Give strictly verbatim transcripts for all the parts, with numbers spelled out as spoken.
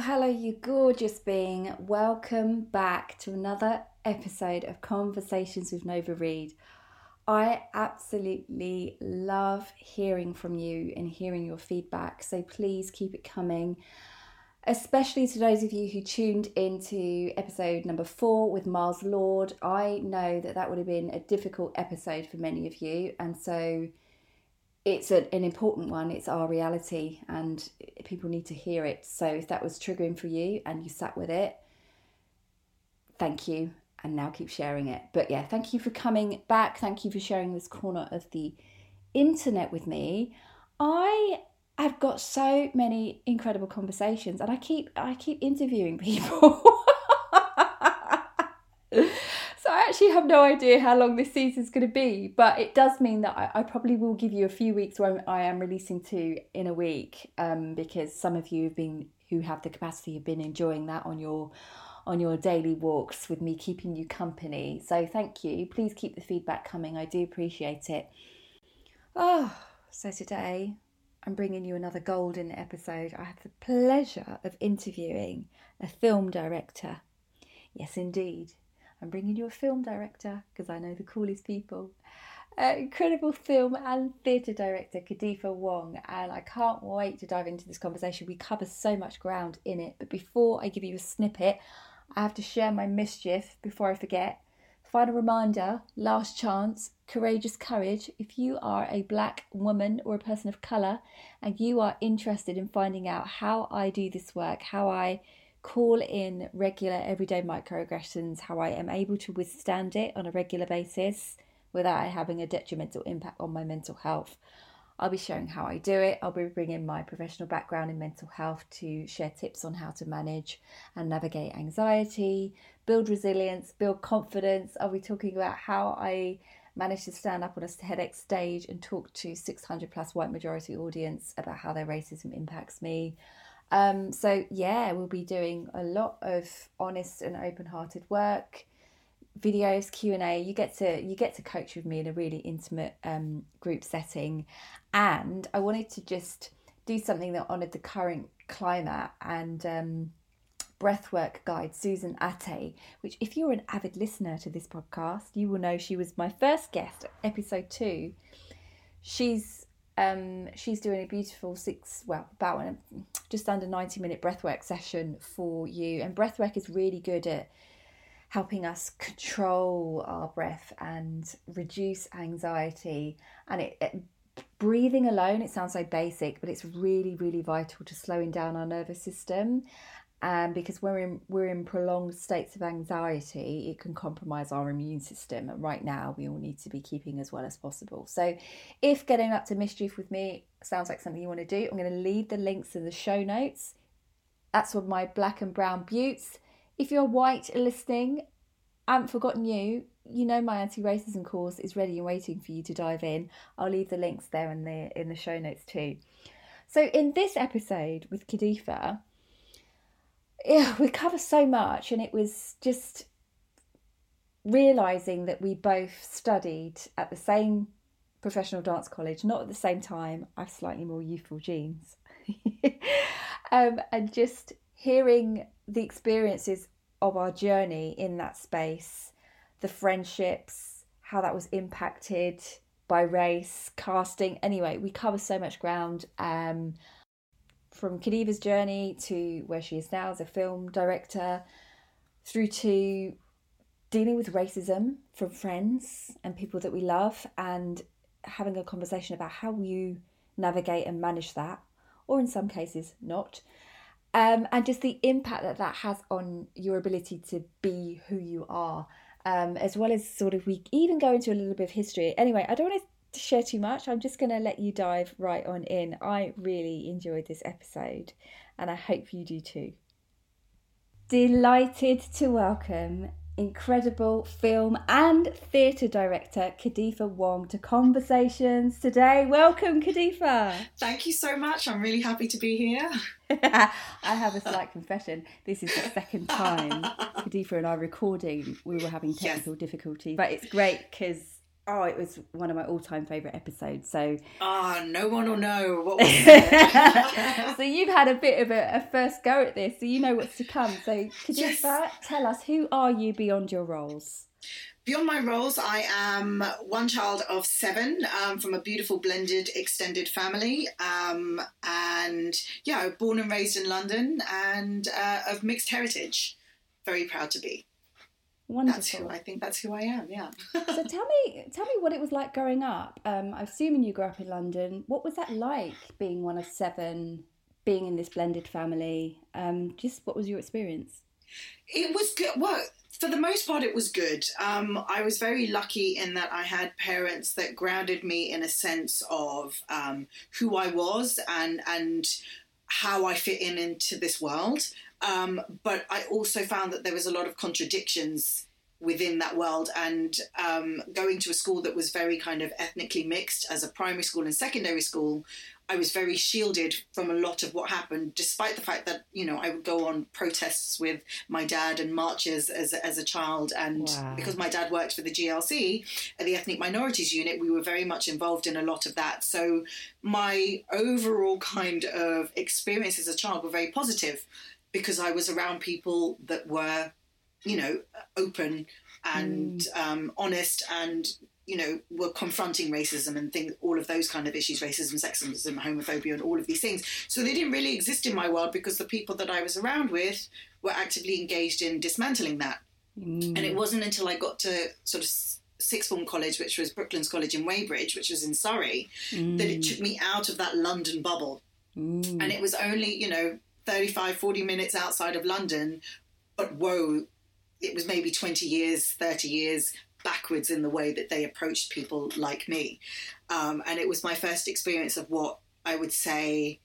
hello, you gorgeous being. Welcome back to another episode of Conversations with Nova Reid. I absolutely love hearing from you and hearing your feedback, so please keep it coming, especially to those of you who tuned into episode number four with Mars Lord. I know that that would have been a difficult episode for many of you, and so it's a, an important one. It's our reality and people need to hear it. So if that was triggering for you and you sat with it, thank you. And now keep sharing it. But yeah, thank you for coming back. Thank you for sharing this corner of the internet with me. I have got so many incredible conversations and I keep I keep interviewing people. So I actually have no idea how long this season is going to be, but it does mean that I, I probably will give you a few weeks where I am releasing two in a week, um, because some of you have been who have the capacity have been enjoying that on your on your daily walks with me, keeping you company. So thank you. Please keep the feedback coming. I do appreciate it. Oh, so today I'm bringing you another golden episode. I have the pleasure of interviewing a film director. Yes, indeed. I'm bringing you a film director because I know the coolest people. Uh, incredible film and theatre director Kadifa Wong, and I can't wait to dive into this conversation. We cover so much ground in it, but before I give you a snippet, I have to share my mischief before I forget. Final reminder, last chance, courageous courage. If you are a black woman or a person of colour and you are interested in finding out how I do this work, how I call in regular everyday microaggressions, how I am able to withstand it on a regular basis without having a detrimental impact on my mental health, I'll be sharing how I do it. I'll be bringing my professional background in mental health to share tips on how to manage and navigate anxiety, build resilience, build confidence. I'll be talking about how I managed to stand up on a TEDx stage and talk to six hundred plus white majority audience about how their racism impacts me. Um, so yeah, we'll be doing a lot of honest and open-hearted work, videos, Q and A. You get to you get to coach with me in a really intimate um, group setting, and I wanted to just do something that honoured the current climate and um, breathwork guide Susan Atte, which if you're an avid listener to this podcast, you will know she was my first guest, episode two. She's Um, she's doing a beautiful six, well, about a, just under ninety minute breathwork session for you. And breathwork is really good at helping us control our breath and reduce anxiety. And it, it breathing alone, it sounds so basic, but it's really, really vital to slowing down our nervous system. Um, because we're in we're in prolonged states of anxiety, it can compromise our immune system. And right now, we all need to be keeping as well as possible. So if getting up to mischief with me sounds like something you want to do, I'm going to leave the links in the show notes. That's for my black and brown buttes. If you're white listening, I haven't forgotten you. You know my anti-racism course is ready and waiting for you to dive in. I'll leave the links there in the, in the show notes too. So in this episode with Kadifa, yeah, we cover so much, and it was just realising that we both studied at the same professional dance college, not at the same time. I have slightly more youthful genes. um, and just hearing the experiences of our journey in that space, the friendships, how that was impacted by race, casting. Anyway, we cover so much ground. Um, From Kadifa's journey to where she is now as a film director, through to dealing with racism from friends and people that we love, and having a conversation about how you navigate and manage that, or in some cases not, um, and just the impact that that has on your ability to be who you are, um, as well as sort of we even go into a little bit of history. Anyway, I don't want to to share too much. I'm just going to let you dive right on in. I really enjoyed this episode and I hope you do too. Delighted to welcome incredible film and theatre director Kadifa Wong to Conversations today. Welcome, Kadifa. Thank you so much. I'm really happy to be here. I have a slight confession. This is the second time Kadifa and I recording. We were having technical yes. difficulties, but it's great because Oh, it was one of my all-time favourite episodes. So, ah, no one will know what was it. So you've had a bit of a, a first go at this, so you know what's to come. So could you Yes. first tell us, who are you beyond your roles? Beyond my roles, I am one child of seven um, from a beautiful blended extended family. Um, and yeah, born and raised in London and uh, of mixed heritage. Very proud to be. Wonderful. That's who I think that's who I am, yeah. So tell me, tell me what it was like growing up. Um, I'm assuming you grew up in London. What was that like, being one of seven, being in this blended family? Um, just what was your experience? It was good. Well, for the most part, it was good. Um, I was very lucky in that I had parents that grounded me in a sense of um, who I was and and how I fit in into this world. Um, but I also found that there was a lot of contradictions within that world, and um, going to a school that was very kind of ethnically mixed as a primary school and secondary school, I was very shielded from a lot of what happened, despite the fact that, you know, I would go on protests with my dad and marches as, as a child. And Wow. because my dad worked for the G L C, the Ethnic Minorities Unit, we were very much involved in a lot of that. So my overall kind of experience as a child were very positive, because I was around people that were, you know, open and mm. um, honest and, you know, were confronting racism and things, all of those kind of issues, racism, sexism, homophobia, and all of these things. So they didn't really exist in my world because the people that I was around with were actively engaged in dismantling that. Mm. And it wasn't until I got to sort of sixth form college, which was Brooklands College in Weybridge, which was in Surrey, mm. that it took me out of that London bubble. Mm. And it was only, you know, thirty-five, forty minutes outside of London, but whoa, it was maybe twenty years, thirty years backwards in the way that they approached people like me. Um, and it was my first experience of what I would say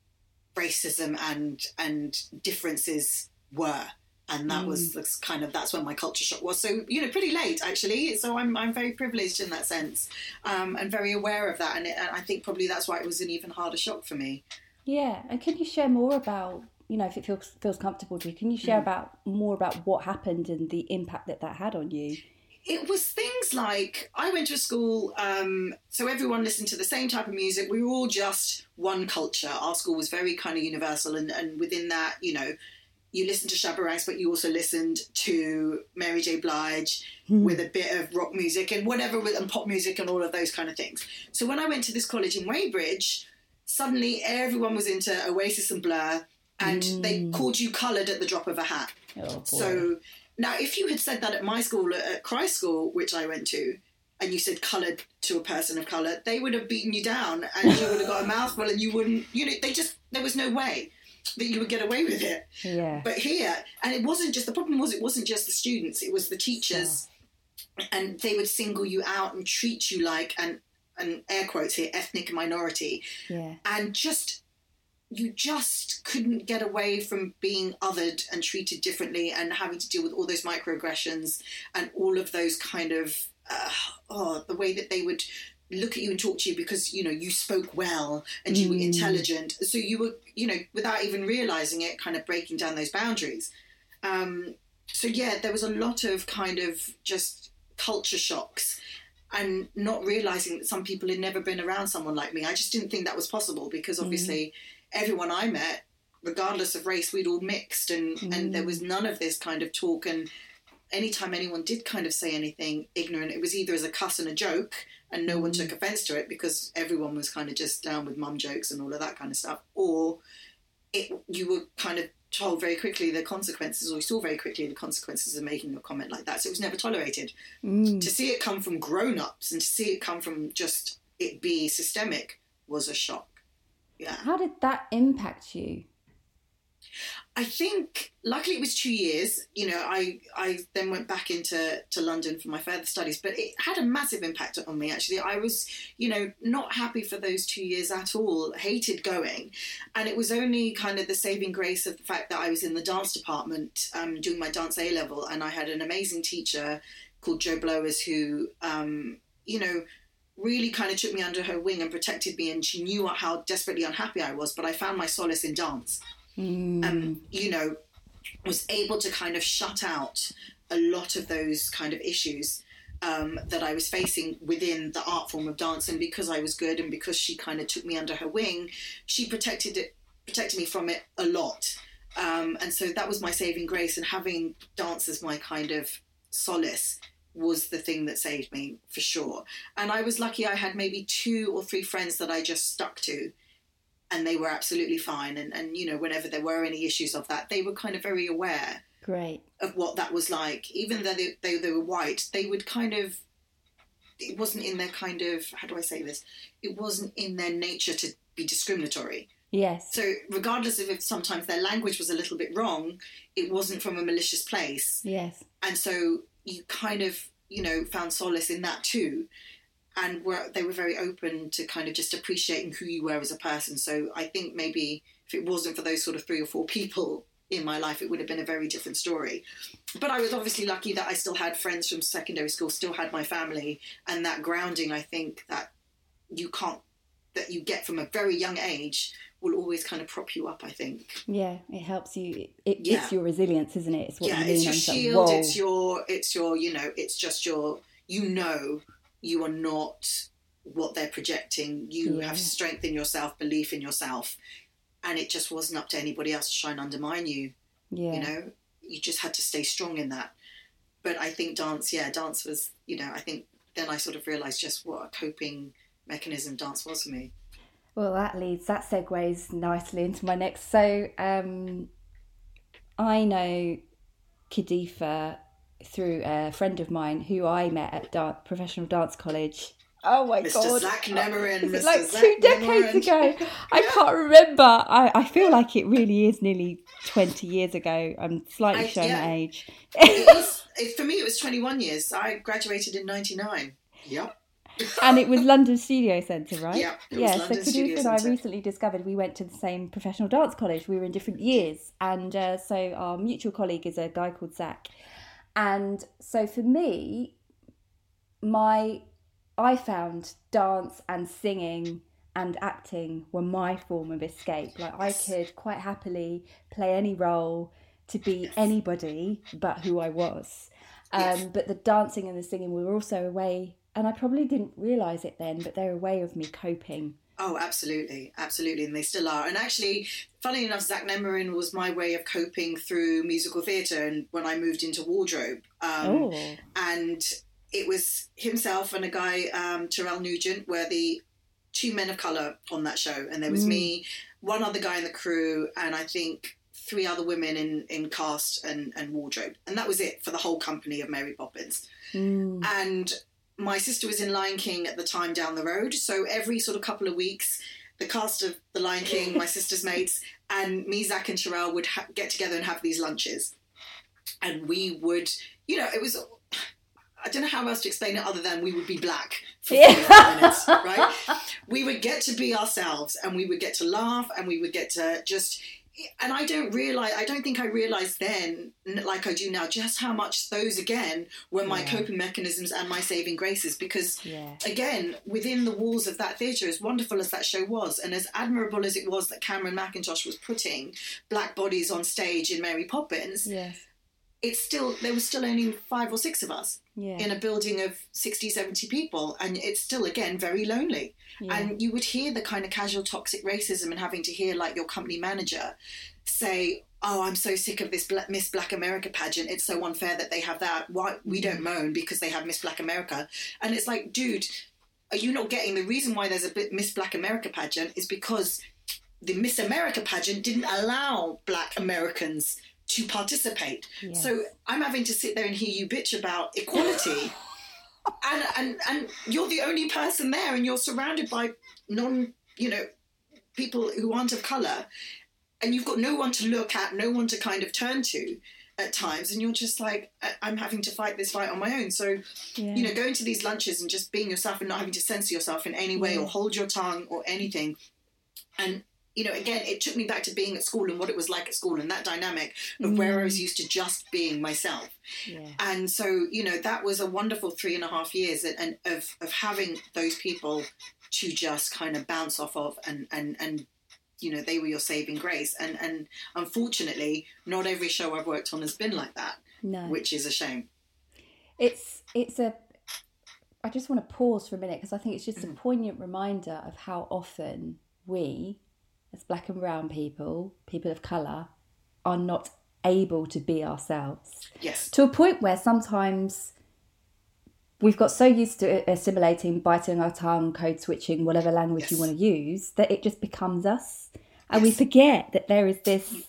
racism and and differences were. And that mm. was that's kind of, that's when my culture shock was. So, you know, pretty late, actually. So I'm I'm very privileged in that sense, um, and very aware of that. And, it, and I think probably that's why it was an even harder shock for me. Yeah, and can you share more about, you know, if it feels feels comfortable to you, can you share mm. about more about what happened and the impact that that had on you? It was things like, I went to a school, um, so everyone listened to the same type of music. We were all just one culture. Our school was very kind of universal, and, and within that, you know, you listened to Shabba Ranks, but you also listened to Mary J. Blige mm. with a bit of rock music and whatever, and pop music and all of those kind of things. So when I went to this college in Weybridge, suddenly everyone was into Oasis and Blur, and mm. they called you coloured at the drop of a hat. Oh, so now, if you had said that at my school, at Christ School, which I went to, and you said coloured to a person of colour, they would have beaten you down, and you would have got a mouthful, and you wouldn't, you know, they just, there was no way that you would get away with it. Yeah. But here, and it wasn't just, the problem was it wasn't just the students, it was the teachers, sure. and they would single you out and treat you like an, and air quotes here, ethnic minority. Yeah. And just, you just couldn't get away from being othered and treated differently and having to deal with all those microaggressions and all of those kind of, uh, oh, the way that they would look at you and talk to you because, you know, you spoke well and you mm. were intelligent. So you were, you know, without even realising it, kind of breaking down those boundaries. Um, so, yeah, there was a lot of kind of just culture shocks. And not realising that some people had never been around someone like me. I just didn't think that was possible because obviously mm. everyone I met, regardless of race, we'd all mixed and, mm. and there was none of this kind of talk. And anytime anyone did kind of say anything ignorant, it was either as a cuss and a joke and no mm. one took offence to it because everyone was kind of just down with mum jokes and all of that kind of stuff. Or it, you were kind of told very quickly the consequences, or we saw very quickly the consequences of making a comment like that. So it was never tolerated. Mm. To see it come from grown-ups and to see it come from just it be systemic was a shock. Yeah. How did that impact you? I think, luckily it was two years. You know, I, I then went back into to London for my further studies, but it had a massive impact on me, actually. I was, you know, not happy for those two years at all, hated going. And it was only kind of the saving grace of the fact that I was in the dance department um, doing my dance A-level, and I had an amazing teacher called Jo Blowers who, um, you know, really kind of took me under her wing and protected me, and she knew how desperately unhappy I was, but I found my solace in dance. Mm. Um, you know, was able to kind of shut out a lot of those kind of issues. um, that I was facing within the art form of dance. And because I was good and because she kind of took me under her wing, she protected it, protected me from it a lot. Um, and so that was my saving grace, and having dance as my kind of solace was the thing that saved me for sure. And I was lucky I had maybe two or three friends that I just stuck to, and they were absolutely fine. And, and you know, whenever there were any issues of that, they were kind of very aware Great. of what that was like. Even though they, they, they were white, they would kind of, it wasn't in their kind of, how do I say this? It wasn't in their nature to be discriminatory. Yes. So regardless of if sometimes their language was a little bit wrong, it wasn't from a malicious place. Yes. And so you kind of, you know, found solace in that too. And were, they were very open to kind of just appreciating who you were as a person. So I think maybe if it wasn't for those sort of three or four people in my life, it would have been a very different story. But I was obviously lucky that I still had friends from secondary school, still had my family, and that grounding, I think, that you can't, that you get from a very young age will always kind of prop you up, I think. Yeah, it helps you. It, Yeah. It's your resilience, isn't it? It's what Yeah, you lean it's your on. It's like, shield, whoa. it's your, it's your, you know, it's just your, you know, you are not what they're projecting. You Yeah. have strength in yourself, belief in yourself, and it just wasn't up to anybody else to try and undermine you. Yeah. You know, you just had to stay strong in that. But I think dance, yeah, dance was, you know, I think then I sort of realised just what a coping mechanism dance was for me. Well, that leads, that segues nicely into my next. So, um, I know Kadifa through a friend of mine who I met at dance, professional dance college. Oh my Mister God. Zach Nemerin. Is it Mister like Zach two decades Nemerin. ago? I can't remember. I, I feel like it really is nearly twenty years ago. I'm slightly I- showing yeah. my age. It was, it, for me, it was twenty-one years. I graduated in ninety-nine. Yep. And it was London Studio Centre, right? Yeah, it was yeah. London so Studio Kadifa and I Centre. recently discovered we went to the same professional dance college. We were in different years, and uh, so our mutual colleague is a guy called Zach. And so for me, my I found dance and singing and acting were my form of escape. Like Yes. I could quite happily play any role to be anybody but who I was. Um, Yes. But the dancing and the singing were also a way, and I probably didn't realise it then, but they're a way of me coping. Oh, absolutely, absolutely, and they still are. And actually, funnily enough, Zach Nemerin was my way of coping through musical theatre, and when I moved into wardrobe, um, Oh, and it was himself and a guy, um, Terrell Nugent, were the two men of colour on that show, and there was Mm. me, one other guy in the crew, and I think three other women in, in cast and, and wardrobe, and that was it for the whole company of Mary Poppins. mm. And my sister was in Lion King at the time down the road. So every sort of couple of weeks, the cast of The Lion King, my sister's mates, and me, Zach and Terrell would ha- get together and have these lunches. And we would, you know, it was, I don't know how else to explain it other than we would be black for Yeah. forty-five minutes, right? We would get to be ourselves, and we would get to laugh, and we would get to just... And I don't realize, I don't think I realized then, like I do now, just how much those again were my Yeah. coping mechanisms and my saving graces. Because Yeah. again, within the walls of that theatre, as wonderful as that show was, and as admirable as it was that Cameron Mackintosh was putting black bodies on stage in Mary Poppins, Yes. it's still, there was still only five or six of us Yeah. in a building of sixty, seventy people. And it's still, again, very lonely. Yeah. And you would hear the kind of casual toxic racism and having to hear like your company manager say, oh, I'm so sick of this Bla- Miss Black America pageant. It's so unfair that they have that. Why we don't moan because they have Miss Black America. And it's like, dude, are you not getting the reason why there's a bit Miss Black America pageant is because the Miss America pageant didn't allow Black Americans to participate. Yes. So I'm having to sit there and hear you bitch about equality. And, and and you're the only person there, and you're surrounded by non, you know, people who aren't of colour, and you've got no one to look at, no one to kind of turn to at times, and you're just like, I- I'm having to fight this fight on my own. So, Yeah. you know, going to these lunches and just being yourself and not having to censor yourself in any way Yeah. or hold your tongue or anything. And, you know, again, it took me back to being at school and what it was like at school and that dynamic of where I was used to just being myself. Yeah. And so, you know, that was a wonderful three and a half years and, and of, of having those people to just kind of bounce off of and, and, and you know, they were your saving grace. And, and unfortunately, not every show I've worked on has been like that, No. which is a shame. It's it's a I just want to pause for a minute because I think it's just a poignant reminder of how often we, as black and brown people, people of colour, are not able to be ourselves. Yes. To a point where sometimes we've got so used to assimilating, biting our tongue, code switching, whatever language yes. you want to use, that it just becomes us. And yes. we forget that there is this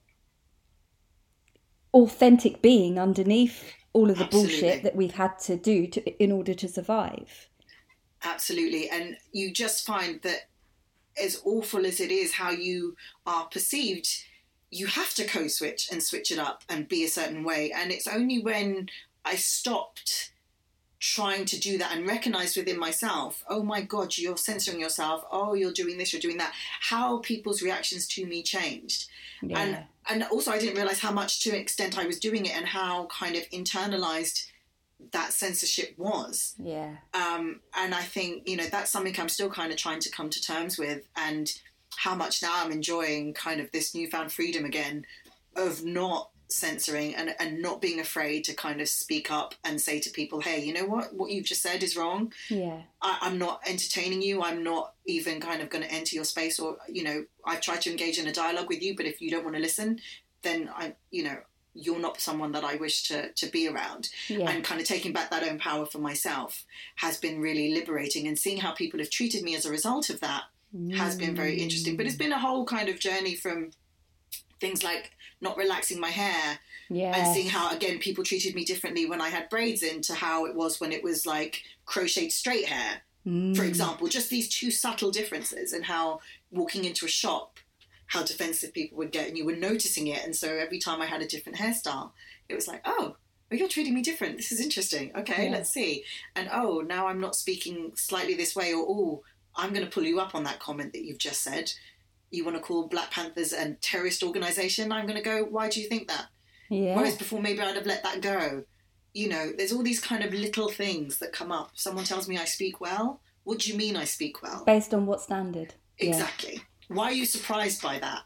authentic being underneath all of the Absolutely. bullshit that we've had to do to, in order to survive. Absolutely. And you just find that as awful as it is how you are perceived, you have to code switch and switch it up and be a certain way. And it's only when I stopped trying to do that and recognized within myself, oh my God, you're censoring yourself. Oh, you're doing this, you're doing that. How people's reactions to me changed. Yeah. And and also I didn't realize how much to an extent I was doing it and how kind of internalized that censorship was. Yeah. Um, and I think, you know, that's something I'm still kind of trying to come to terms with, and how much now I'm enjoying kind of this newfound freedom again of not censoring and, and not being afraid to kind of speak up and say to people, hey, you know what, what you've just said is wrong. Yeah. I, I'm not entertaining you. I'm not even kind of going to enter your space, or, you know, I've tried to engage in a dialogue with you, but if you don't want to listen, then I, you know, you're not someone that I wish to, to be around. Yeah. And kind of taking back that own power for myself has been really liberating, and seeing how people have treated me as a result of that mm. has been very interesting. But it's been a whole kind of journey from things like not relaxing my hair yes. and seeing how, again, people treated me differently when I had braids in to how it was when it was like crocheted straight hair, mm. for example. Just these two subtle differences, and how walking into a shop, how defensive people would get, and you were noticing it. And so every time I had a different hairstyle, it was like, oh, well, you're treating me different. This is interesting. Okay, yeah. let's see. And oh, now I'm not speaking slightly this way, or oh, I'm going to pull you up on that comment that you've just said. You want to call Black Panthers a terrorist organisation? I'm going to go, why do you think that? Yeah. Whereas before, maybe I'd have let that go. You know, there's all these kind of little things that come up. Someone tells me I speak well. What do you mean I speak well? Based on what standard? Exactly. Yeah. Why are you surprised by that?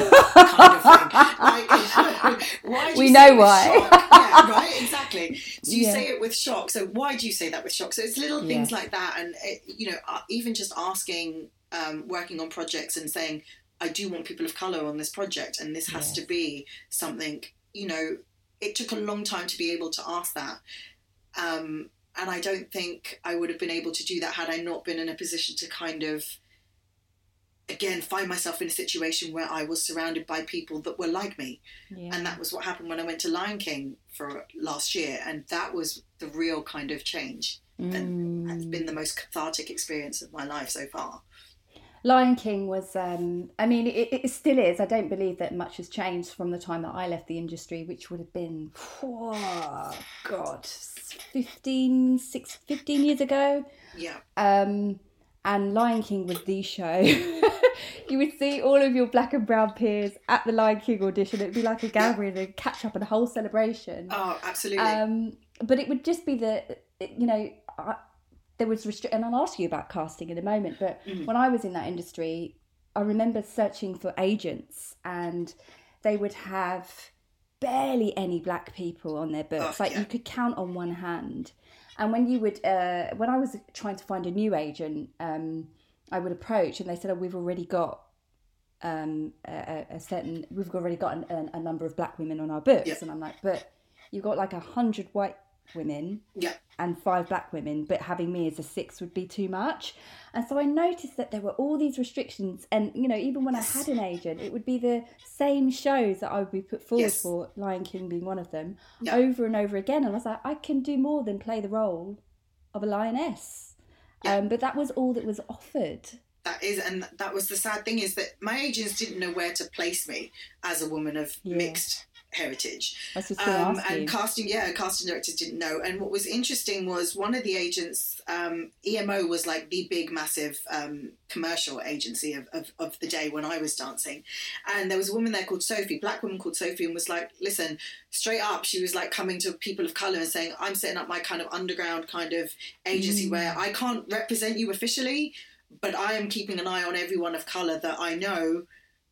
kind of thing. Like, why do you we say know it with why. shock? Yeah, right, exactly. So you yeah. say it with shock. So why do you say that with shock? So it's little things yeah. like that. And, it, you know, even just asking, um, working on projects and saying, I do want people of colour on this project, and this has yes. to be something, you know, it took a long time to be able to ask that. Um, and I don't think I would have been able to do that had I not been in a position to kind of, again, find myself in a situation where I was surrounded by people that were like me. Yeah. And that was what happened when I went to Lion King for last year. And that was the real kind of change. Mm. And it's been the most cathartic experience of my life so far. Lion King was, um, I mean, it, it still is. I don't believe that much has changed from the time that I left the industry, which would have been, oh, God, fifteen, six, fifteen years ago. Yeah. Um, and Lion King was the show. You would see all of your black and brown peers at the Lion King audition. It'd be like a gathering, yeah. a catch up and a whole celebration. Oh, absolutely. Um, but it would just be the, you know, I, there was restri- and I'll ask you about casting in a moment, but mm. when I was in that industry, I remember searching for agents, and they would have barely any black people on their books. Oh, like yeah. you could count on one hand. And when you would, uh, when I was trying to find a new agent, um, I would approach, and they said, "Oh, we've already got um, a, a certain, we've already got an, a number of black women on our books." Yeah. And I'm like, "But you've got like a hundred white women yeah. and five black women, but having me as a sixth would be too much." And so I noticed that there were all these restrictions, and you know, even when yes. I had an agent, it would be the same shows that I would be put forward yes. for, Lion King being one of them, yeah. over and over again. And I was like, I can do more than play the role of a lioness. Yeah. Um, but that was all that was offered. That is, and that was the sad thing, is that my agents didn't know where to place me as a woman of yeah. mixed heritage. That's just um, and casting, yeah, casting directors didn't know. And what was interesting was one of the agents, um, E M O was like the big, massive um, commercial agency of, of, of the day when I was dancing. And there was a woman there called Sophie, black woman called Sophie, and was like, listen, straight up, she was like coming to people of colour and saying, I'm setting up my kind of underground kind of agency mm. where I can't represent you officially, but I am keeping an eye on everyone of colour that I know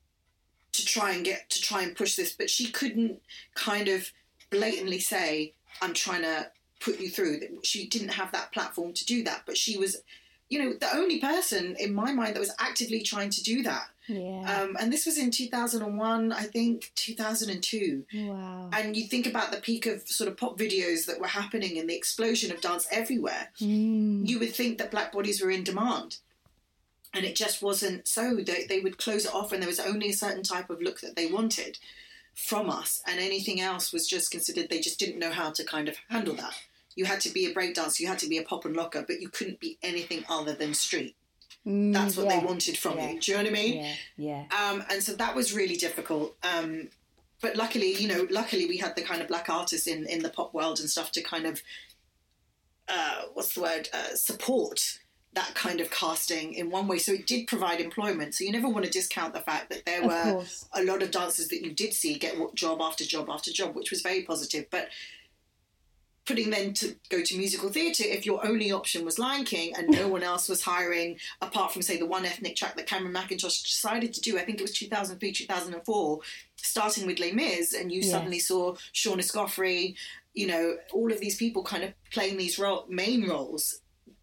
to try and get, to try and push this. But she couldn't kind of blatantly say, I'm trying to put you through. She didn't have that platform to do that, but she was, you know, the only person in my mind that was actively trying to do that. Yeah. Um, and this was in two thousand one, I think, two thousand two. Wow. And you think about the peak of sort of pop videos that were happening and the explosion of dance everywhere. Mm. You would think that black bodies were in demand. And it just wasn't so. They, they would close it off and there was only a certain type of look that they wanted from us. And anything else was just considered, they just didn't know how to kind of handle that. You had to be a breakdancer, you had to be a pop and locker, but you couldn't be anything other than street. Mm, That's what yeah. they wanted from yeah. you. Do you know what I mean? Yeah, yeah. Um, and so that was really difficult. Um, but luckily, you know, luckily we had the kind of black artists in, in the pop world and stuff to kind of, uh, what's the word, uh, support that kind of casting in one way. So it did provide employment. So you never want to discount the fact that there Of were course. a lot of dancers that you did see get job after job after job, which was very positive. But putting them to go to musical theatre, if your only option was Lion King and no one else was hiring, apart from, say, the one ethnic track that Cameron McIntosh decided to do, I think it was two thousand three, two thousand four, starting with Les Mis, and you Yes. suddenly saw Sean Escoffrey, you know, all of these people kind of playing these role, main roles.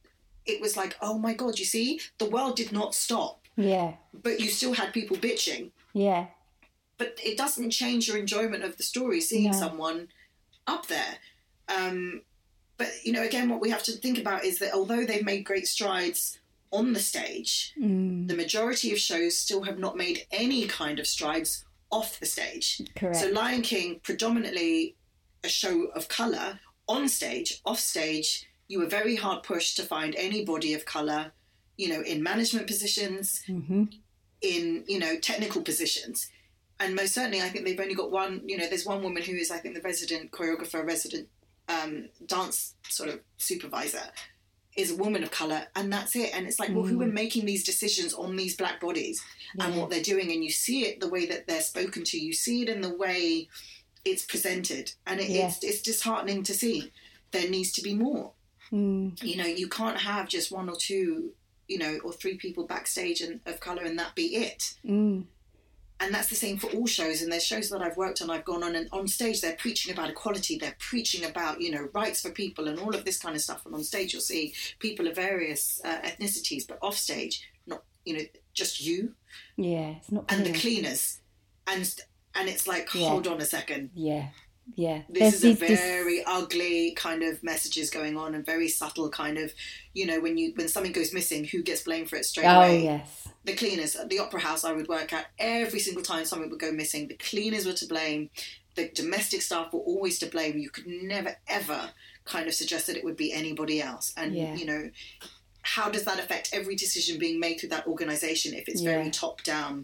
It was like, oh my God, you see, the world did not stop, Yeah, but you still had people bitching. yeah. But it doesn't change your enjoyment of the story, seeing No. someone up there. Um, but, you know, again, what we have to think about is that although they've made great strides on the stage, Mm, the majority of shows still have not made any kind of strides off the stage. correct. So Lion King, predominantly a show of colour, on stage, off stage, you were very hard pushed to find anybody of colour, you know, in management positions, Mm-hmm. in, you know, technical positions. And most certainly, I think they've only got one, you know, there's one woman who is, I think, the resident choreographer, resident um, dance sort of supervisor, is a woman of colour, and that's it. And it's like, well, who are making these decisions on these black bodies and Yeah. what they're doing? And you see it the way that they're spoken to, you see it in the way it's presented. And it, Yeah. it's, it's disheartening to see. There needs to be more. Mm, You know, you can't have just one or two, you know, or three people backstage and of colour and that be it. mm, And that's the same for all shows. And there's shows that I've worked on, I've gone on, and on stage they're preaching about equality, they're preaching about, you know, rights for people and all of this kind of stuff. And on stage you'll see people of various uh, ethnicities, but off stage, not, you know, just you yeah, it's not and the clear. cleaners. And and it's like, Yeah. hold on a second. Yeah, yeah. This There's is a these- this- very ugly kind of messages going on, and very subtle kind of, you know, when you when something goes missing, who gets blamed for it straight Oh, away? yes. The cleaners. At the opera house I would work at, every single time something would go missing, the cleaners were to blame. The domestic staff were always to blame. You could never, ever kind of suggest that it would be anybody else. And, Yeah. you know, how does that affect every decision being made through that organisation if it's Yeah. very top down?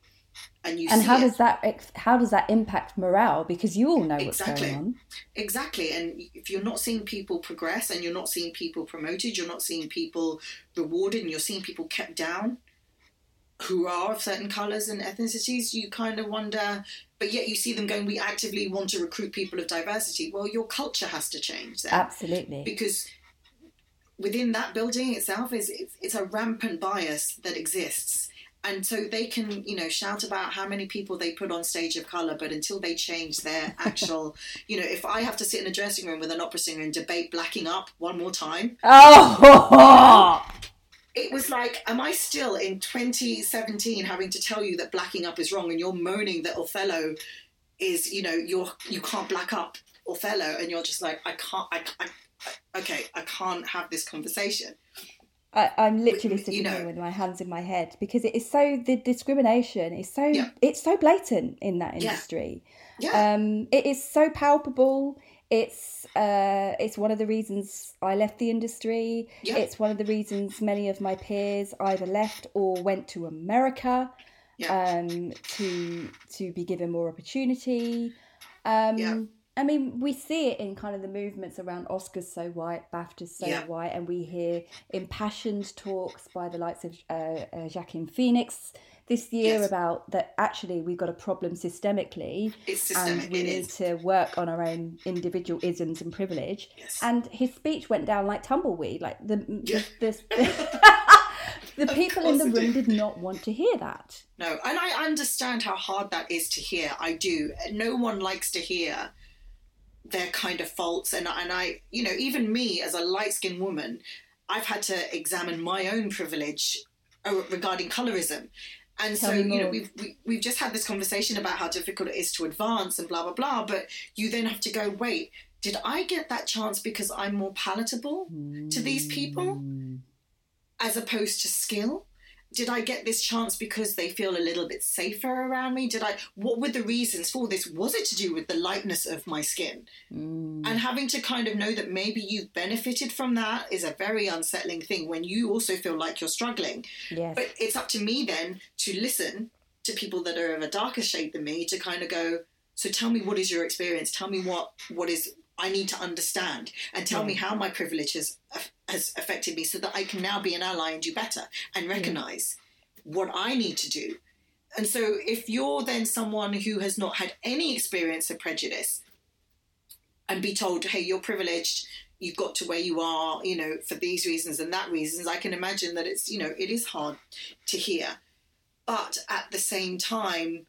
And you And see how it. does that ex- how does that impact morale? Because you all know what's Exactly. going on. Exactly. And if you're not seeing people progress and you're not seeing people promoted, you're not seeing people rewarded, and you're seeing people kept down who are of certain colours and ethnicities, you kind of wonder, but yet you see them going, we actively want to recruit people of diversity. Well, your culture has to change then. Absolutely. Because within that building itself is it's, it's a rampant bias that exists. And so they can, you know, shout about how many people they put on stage of colour, but until they change their actual, you know, if I have to sit in a dressing room with an opera singer and debate blacking up one more time, Oh, it was like, am I still in twenty seventeen having to tell you that blacking up is wrong, and you're moaning that Othello is, you know, you're, you can't black up Othello, and you're just like, I can't, I, I, okay, I can't have this conversation. I, I'm literally You sitting know. here with my hands in my head because it is so, the discrimination is so, Yeah. it's so blatant in that Yeah. industry. Yeah. Um, it is so palpable. It's uh, it's one of the reasons I left the industry. Yeah. It's one of the reasons many of my peers either left or went to America Yeah. um, to to be given more opportunity. Um, Yeah. I mean, we see it in kind of the movements around Oscars so white, BAFTAs so Yeah. white, and we hear impassioned talks by the likes of uh, uh, Joaquin Phoenix this year Yes. about that actually we've got a problem systemically It's systemic. and we It need is. to work on our own individual isms and privilege. Yes. And his speech went down like tumbleweed. Like the Yeah. the, the, the people in the course it room did. did not want to hear that. No, and I understand how hard that is to hear. I do. No one likes to hear their kind of faults. And, and I, you know, even me as a light-skinned woman, I've had to examine my own privilege regarding colorism. And Tell so, me you know, more. we've, we, we've just had this conversation about how difficult it is to advance and blah, blah, blah. But you then have to go, wait, did I get that chance because I'm more palatable Mm. to these people as opposed to skill? Did I get this chance because they feel a little bit safer around me? Did I, what were the reasons for this? Was it to do with the lightness of my skin? Mm. And having to kind of know that maybe you've benefited from that is a very unsettling thing when you also feel like you're struggling. Yes. But it's up to me then to listen to people that are of a darker shade than me to kind of go, so tell me, what is your experience? Tell me what, what is, I need to understand, and tell Yeah. me how my privilege has, has affected me so that I can now be an ally and do better and recognize yeah. what I need to do. And so if you're then someone who has not had any experience of prejudice and be told, hey, you're privileged, you've got to where you are, you know, for these reasons and that reasons, I can imagine that it's, you know, it is hard to hear. But at the same time,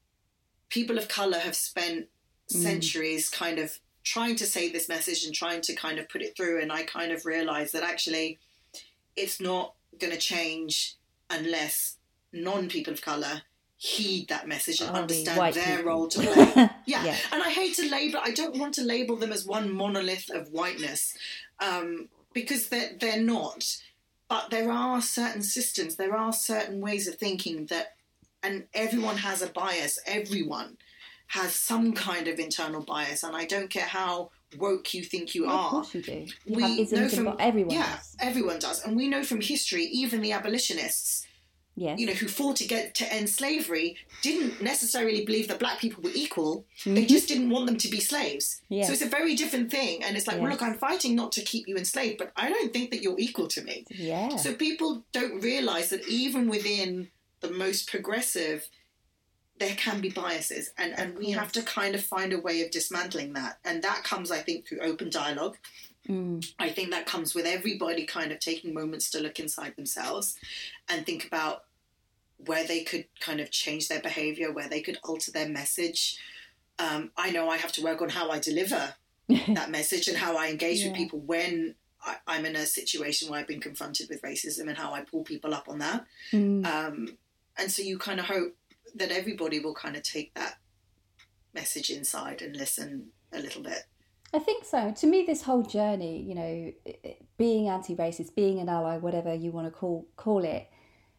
people of colour have spent mm. centuries kind of trying to say this message and trying to kind of put it through. And I kind of realised that actually it's not going to change unless non-people of colour heed that message and oh, understand their people. Role to play. Yeah. yeah. And I hate to label, I don't want to label them as one monolith of whiteness um, because they're, they're not. But there are certain systems, there are certain ways of thinking that, and everyone has a bias, everyone has some kind of internal bias, and I don't care how woke you think you well, are. Of course you do. You we have isms know from, everyone yeah, does. everyone does. And we know from history, even the abolitionists, yes. you know, who fought to get to end slavery, didn't necessarily believe that black people were equal. Mm-hmm. They just didn't want them to be slaves. Yes. So it's a very different thing. And it's like, yes. well, look, I'm fighting not to keep you enslaved, but I don't think that you're equal to me. Yeah. So people don't realise that even within the most progressive, there can be biases, and, and we have to kind of find a way of dismantling that. And that comes, I think, through open dialogue. Mm. I think that comes with everybody kind of taking moments to look inside themselves and think about where they could kind of change their behaviour, where they could alter their message. Um, I know I have to work on how I deliver that message and how I engage yeah. with people when I, I'm in a situation where I've been confronted with racism, and how I pull people up on that. Mm. Um, and so you kind of hope that everybody will kind of take that message inside and listen a little bit. I think so. To me, this whole journey, you know, being anti-racist, being an ally, whatever you want to call call it,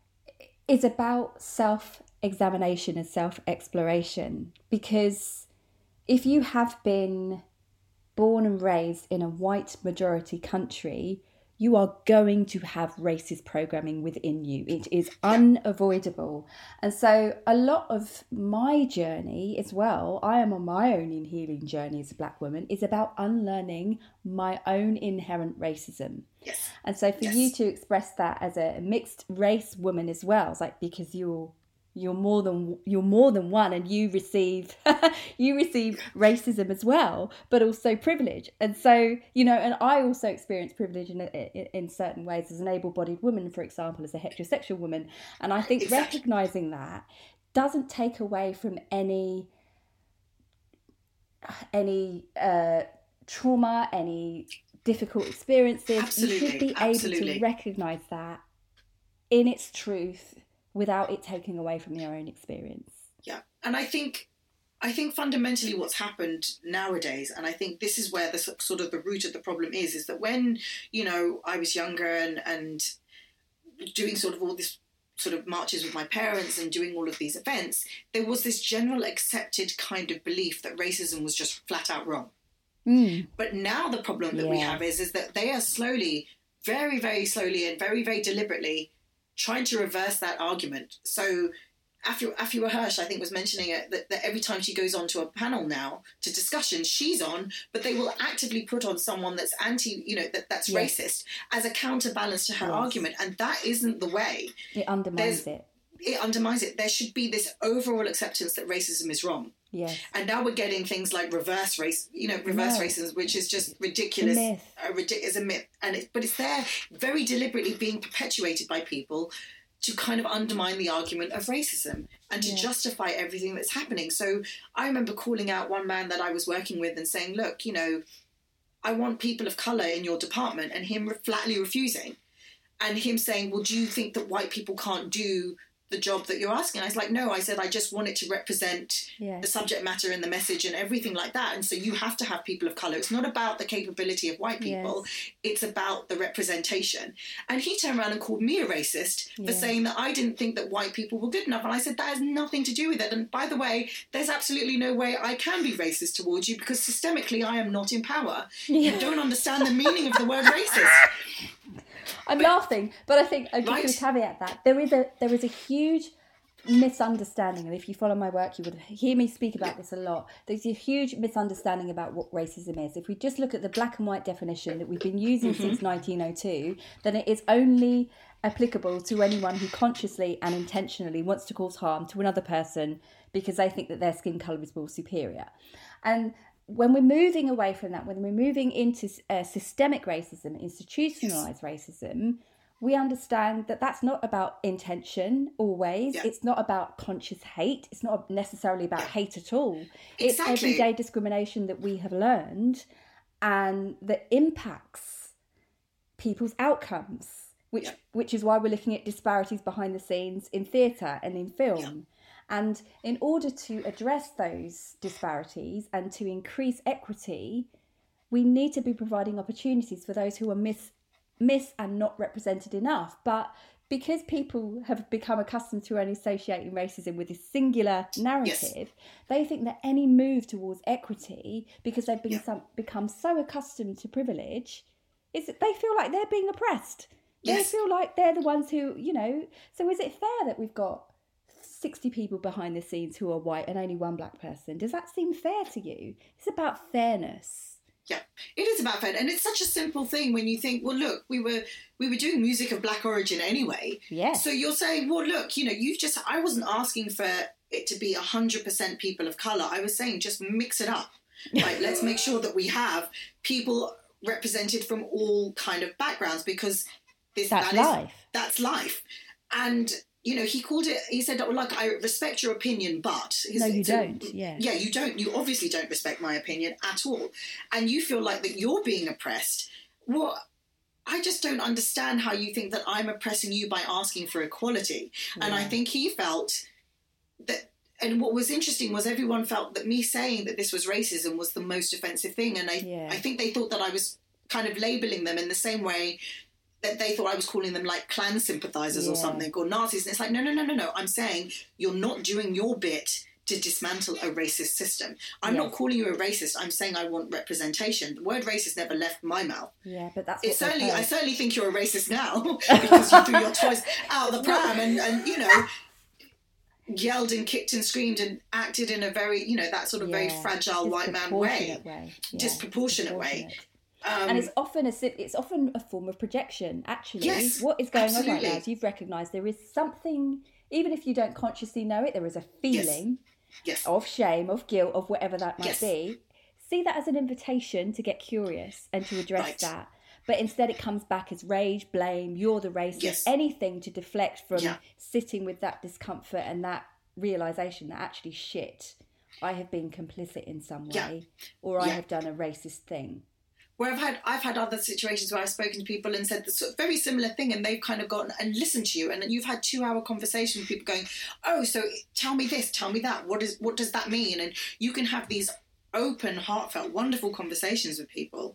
is about self-examination and self-exploration. Because if you have been born and raised in a white majority country, you are going to have racist programming within you. It is unavoidable. And so a lot of my journey as well, I am on my own in healing journey as a black woman, is about unlearning my own inherent racism. Yes. And so for yes. you to express that as a mixed race woman as well, it's like, because you're you're more than you're more than one, and you receive you receive racism as well, but also privilege. And so, you know, and I also experience privilege in in, in certain ways as an able-bodied woman, for example, as a heterosexual woman. And I think exactly. recognizing that doesn't take away from any any uh, trauma, any difficult experiences. Absolutely. You should be Absolutely. able to recognize that in its truth, without it taking away from your own experience. Yeah. And I think I think fundamentally what's happened nowadays, and I think this is where the sort of the root of the problem is, is that when, you know, I was younger and, and doing sort of all this sort of marches with my parents and doing all of these events, there was this general accepted kind of belief that racism was just flat out wrong. Mm. But now the problem that yeah. we have is, is that they are slowly, very, very slowly and very, very deliberately trying to reverse that argument. So Afua, Afua Hirsch, I think, was mentioning it, that, that every time she goes onto a panel now to discussion, she's on, but they will actively put on someone that's anti, you know, that, that's yes. racist as a counterbalance to her yes. argument. And that isn't the way. It undermines There's, it. It undermines it. There should be this overall acceptance that racism is wrong. Yes. And now we're getting things like reverse race, you know, reverse no. racism, which is just ridiculous. A myth. A ridic- is a myth. And it, but it's there very deliberately being perpetuated by people to kind of undermine the argument of racism and to yeah. justify everything that's happening. So I remember calling out one man that I was working with and saying, look, you know, I want people of colour in your department, and him flatly refusing. And him saying, well, do you think that white people can't do the job that you're asking? I was like, no, I said, I just want it to represent yeah. the subject matter and the message and everything like that. And so you have to have people of colour. It's not about the capability of white people. Yes. It's about the representation. And he turned around and called me a racist yeah. for saying that I didn't think that white people were good enough. And I said, that has nothing to do with it. And by the way, there's absolutely no way I can be racist towards you, because systemically I am not in power. Yeah. You don't understand the meaning of the word racist. I'm but, laughing, but I think I'm just right? going to caveat that there is a there is a huge misunderstanding, and if you follow my work, you would hear me speak about this a lot. There's a huge misunderstanding about what racism is. If we just look at the black and white definition that we've been using mm-hmm. since nineteen oh two, then it is only applicable to anyone who consciously and intentionally wants to cause harm to another person because they think that their skin colour is more superior. And when we're moving away from that, when we're moving into uh, systemic racism, institutionalised racism, we understand that that's not about intention always. Yeah. It's not about conscious hate. It's not necessarily about hate at all. Exactly. It's everyday discrimination that we have learned and that impacts people's outcomes, which yeah. which is why we're looking at disparities behind the scenes in theatre and in film. Yeah. And in order to address those disparities and to increase equity, we need to be providing opportunities for those who are miss, miss and not represented enough. But because people have become accustomed to only associating racism with this singular narrative, yes. they think that any move towards equity, because they've been yeah. some, become so accustomed to privilege, is that they feel like they're being oppressed. Yes. They feel like they're the ones who, you know, so is it fair that we've got sixty people behind the scenes who are white and only one black person? Does that seem fair to you? It's about fairness. Yeah, it is about fairness. And it's such a simple thing when you think, well, look, we were we were doing music of black origin anyway. Yeah. So you're saying, well, look, you know, you've just, I wasn't asking for it to be one hundred percent people of colour. I was saying just mix it up. Like, let's make sure that we have people represented from all kind of backgrounds, because this, that's that life. Is, that's life. And you know, he called it, he said, oh, like, I respect your opinion, but... No, you so, don't, yeah. Yeah, you don't. You obviously don't respect my opinion at all. And you feel like that you're being oppressed. Well, I just don't understand how you think that I'm oppressing you by asking for equality. Yeah. And I think he felt that... And what was interesting was everyone felt that me saying that this was racism was the most offensive thing. And I, yeah. I think they thought that I was kind of labelling them in the same way that they thought I was calling them like Klan sympathisers yeah. or something, or Nazis. And it's like, no, no, no, no, no. I'm saying you're not doing your bit to dismantle a racist system. I'm yes. not calling you a racist. I'm saying I want representation. The word racist never left my mouth. Yeah, but that's it what certainly. I certainly think you're a racist now because you threw your toys out of the pram and, and you know, yelled and kicked and screamed and acted in a very, you know, that sort of yeah. very fragile white man way. way. Yeah. Disproportionate way. Um, and it's often a it's often a form of projection. Actually, yes, what is going absolutely. on right now is you've recognised there is something, even if you don't consciously know it, there is a feeling yes. Yes. of shame, of guilt, of whatever that might yes. be. See that as an invitation to get curious and to address right. that. But instead it comes back as rage, blame, you're the racist, yes. anything to deflect from yeah. sitting with that discomfort and that realisation that actually, shit, I have been complicit in some way yeah. or I yeah. have done a racist thing. Where I've had I've had other situations where I've spoken to people and said the sort of very similar thing, and they've kind of gone and listened to you, and you've had two hour conversation with people going, oh, so tell me this, tell me that, what is what does that mean? And you can have these open, heartfelt, wonderful conversations with people,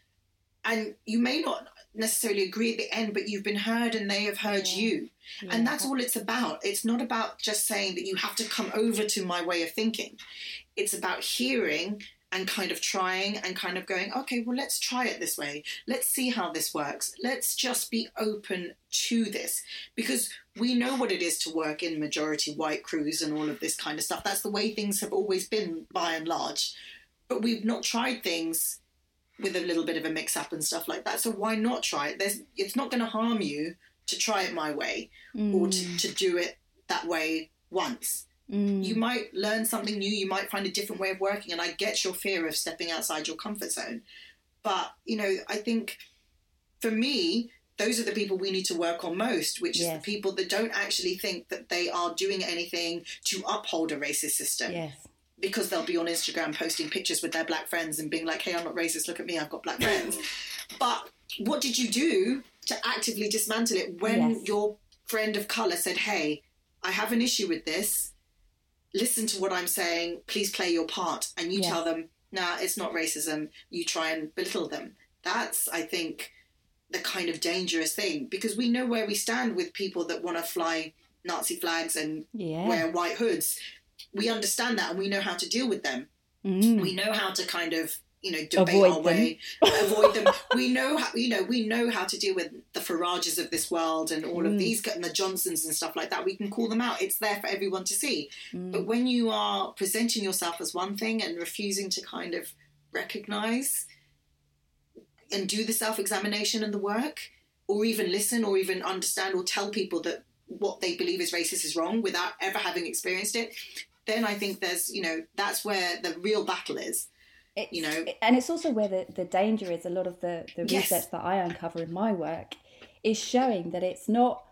and you may not necessarily agree at the end, but you've been heard and they have heard yeah. you. Yeah. And that's all it's about. It's not about just saying that you have to come over to my way of thinking. It's about hearing and kind of trying and kind of going, okay, well, let's try it this way. Let's see how this works. Let's just be open to this, because we know what it is to work in majority white crews and all of this kind of stuff. That's the way things have always been by and large. But we've not tried things with a little bit of a mix-up and stuff like that. So why not try it? There's, it's not going to harm you to try it my way mm. or to, to do it that way once. Mm. You might learn something new. You might find a different way of working. And I get your fear of stepping outside your comfort zone. But, you know, I think for me, those are the people we need to work on most, which is Yes. the people that don't actually think that they are doing anything to uphold a racist system. Yes. Because they'll be on Instagram posting pictures with their black friends and being like, hey, I'm not racist, look at me, I've got black friends. But what did you do to actively dismantle it when Yes. your friend of colour said, hey, I have an issue with this, listen to what I'm saying, please play your part, and you Yes. tell them, nah, it's not racism, you try and belittle them. That's, I think, the kind of dangerous thing, because we know where we stand with people that want to fly Nazi flags and Yeah. wear white hoods. We understand that and we know how to deal with them. Mm. We know how to kind of, you know, debate Avoid our them. way, avoid them. We know how, you know, we know how to deal with the Farages of this world and all Mm. of these, and the Johnsons and stuff like that. We can call them out. It's there for everyone to see. Mm. But when you are presenting yourself as one thing and refusing to kind of recognise and do the self-examination and the work, or even listen or even understand or tell people that what they believe is racist is wrong without ever having experienced it, then I think there's, you know, that's where the real battle is. It's, you know. And it's also where the, the danger is. A lot of the, the Yes. research that I uncover in my work is showing that it's not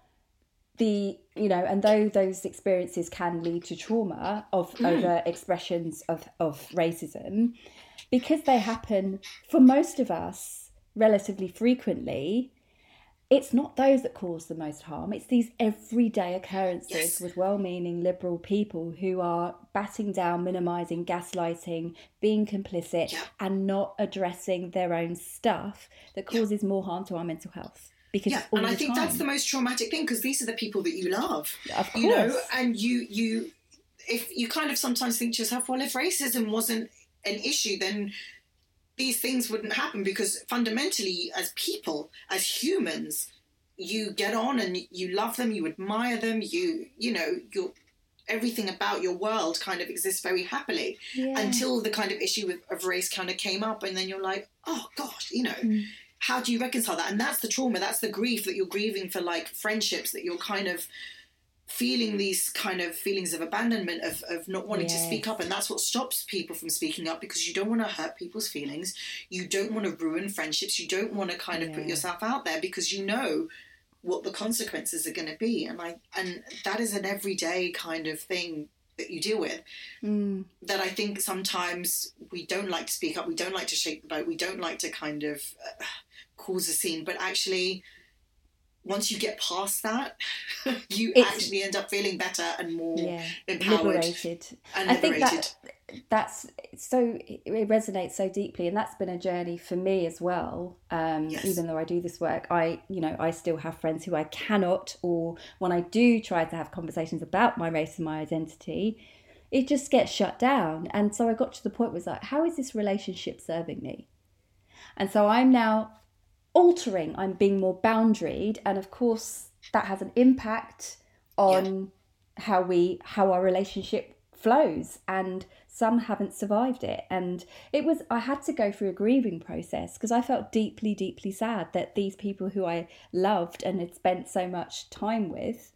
the, you know, and though those experiences can lead to trauma of Mm. over expressions of, of racism, because they happen for most of us relatively frequently, it's not those that cause the most harm. It's these everyday occurrences Yes. with well-meaning liberal people who are batting down, minimising, gaslighting, being complicit, Yeah. and not addressing their own stuff that causes more harm to our mental health. Because Yeah, all and I the think time. that's the most traumatic thing, because these are the people that you love. Of course. You know, and you, you, if you kind of sometimes think to yourself, well, if racism wasn't an issue, then these things wouldn't happen, because fundamentally, as people, as humans, you get on and you love them, you admire them, you, you know, you're, everything about your world kind of exists very happily Yeah. until the kind of issue of, of race kind of came up, and then you're like, oh God, you know, Mm. how do you reconcile that? And that's the trauma, that's the grief that you're grieving for, like friendships, that you're kind of feeling these kind of feelings of abandonment, of, of not wanting to Yes. speak up. And that's what stops people from speaking up, because you don't want to hurt people's feelings. You don't want to ruin friendships. You don't want to kind of put Yeah. yourself out there, because you know what the consequences are going to be. And I, and that is an everyday kind of thing that you deal with, Mm. that I think sometimes we don't like to speak up. We don't like to shake the boat. We don't like to kind of uh, cause a scene, but actually, once you get past that, you It's- actually end up feeling better and more Yeah. empowered Liberated. and I think liberated. that that's so it resonates so deeply, and that's been a journey for me as well. Um, Yes. Even though I do this work, I you know I still have friends who I cannot, or when I do try to have conversations about my race and my identity, it just gets shut down. And so I got to the point where it's like, how is this relationship serving me? And so I'm now altering. I'm being more boundaried, and of course that has an impact on how we how our relationship flows, and some haven't survived it. And it was I had to go through a grieving process, because I felt deeply deeply sad that these people who I loved and had spent so much time with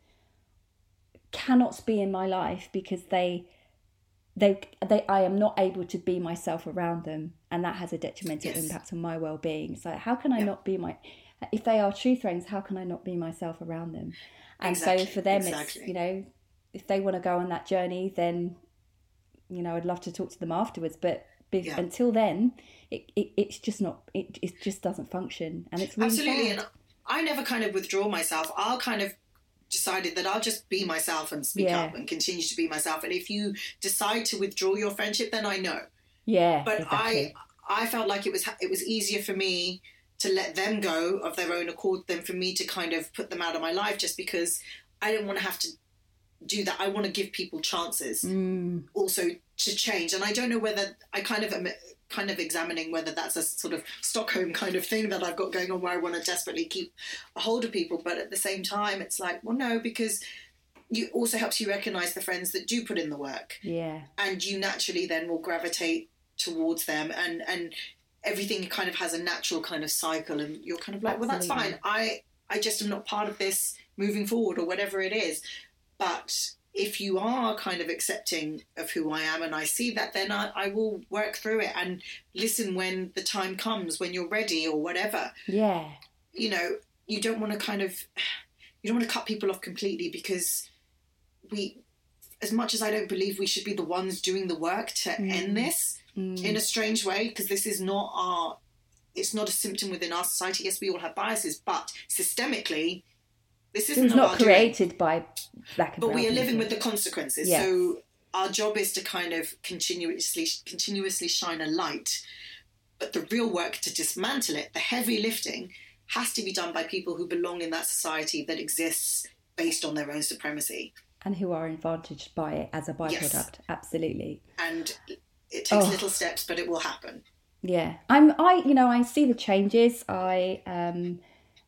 cannot be in my life, because they they they I am not able to be myself around them, and that has a detrimental Yes. impact on my well-being. So how can I Yeah. not be my if they are true friends, how can I not be myself around them? And Exactly, so for them exactly. it's, you know, if they want to go on that journey, then, you know, I'd love to talk to them afterwards, but be, Yeah. until then it, it it's just not it, it just doesn't function, and it's really Absolutely. sad. And I never kind of withdraw myself. I'll kind of decided that I'll just be myself and speak Yeah. up and continue to be myself. And if you decide to withdraw your friendship, then I know. Yeah, But exactly. I I felt like it was it was easier for me to let them go of their own accord than for me to kind of put them out of my life, just because I didn't want to have to do that. I want to give people chances Mm, also to change. And I don't know whether I kind of am kind of examining whether that's a sort of Stockholm kind of thing that I've got going on, where I want to desperately keep a hold of people. But at the same time, it's like, well, no, because it also helps you recognize the friends that do put in the work, yeah. and you naturally then will gravitate towards them, and and everything kind of has a natural kind of cycle, and you're kind of like, well, that's Absolutely. fine. I I just am not part of this moving forward, or whatever it is. But if you are kind of accepting of who I am, and I see that, then I, I will work through it and listen when the time comes, when you're ready, or whatever. Yeah. You know, you don't want to kind of, you don't want to cut people off completely, because we, as much as I don't believe we should be the ones doing the work to mm. end this mm. in a strange way, because this is not our, it's not a symptom within our society. Yes, we all have biases, but systemically, this isn't it was not created doing. by black and But brown we are people. living with the consequences. Yes. So our job is to kind of continuously, continuously shine a light. But the real work to dismantle it, the heavy lifting, has to be done by people who belong in that society that exists based on their own supremacy. And who are advantaged by it as a byproduct. Yes. Absolutely. And it takes oh. little steps, but it will happen. Yeah. I'm, I, you know, I see the changes. I, um,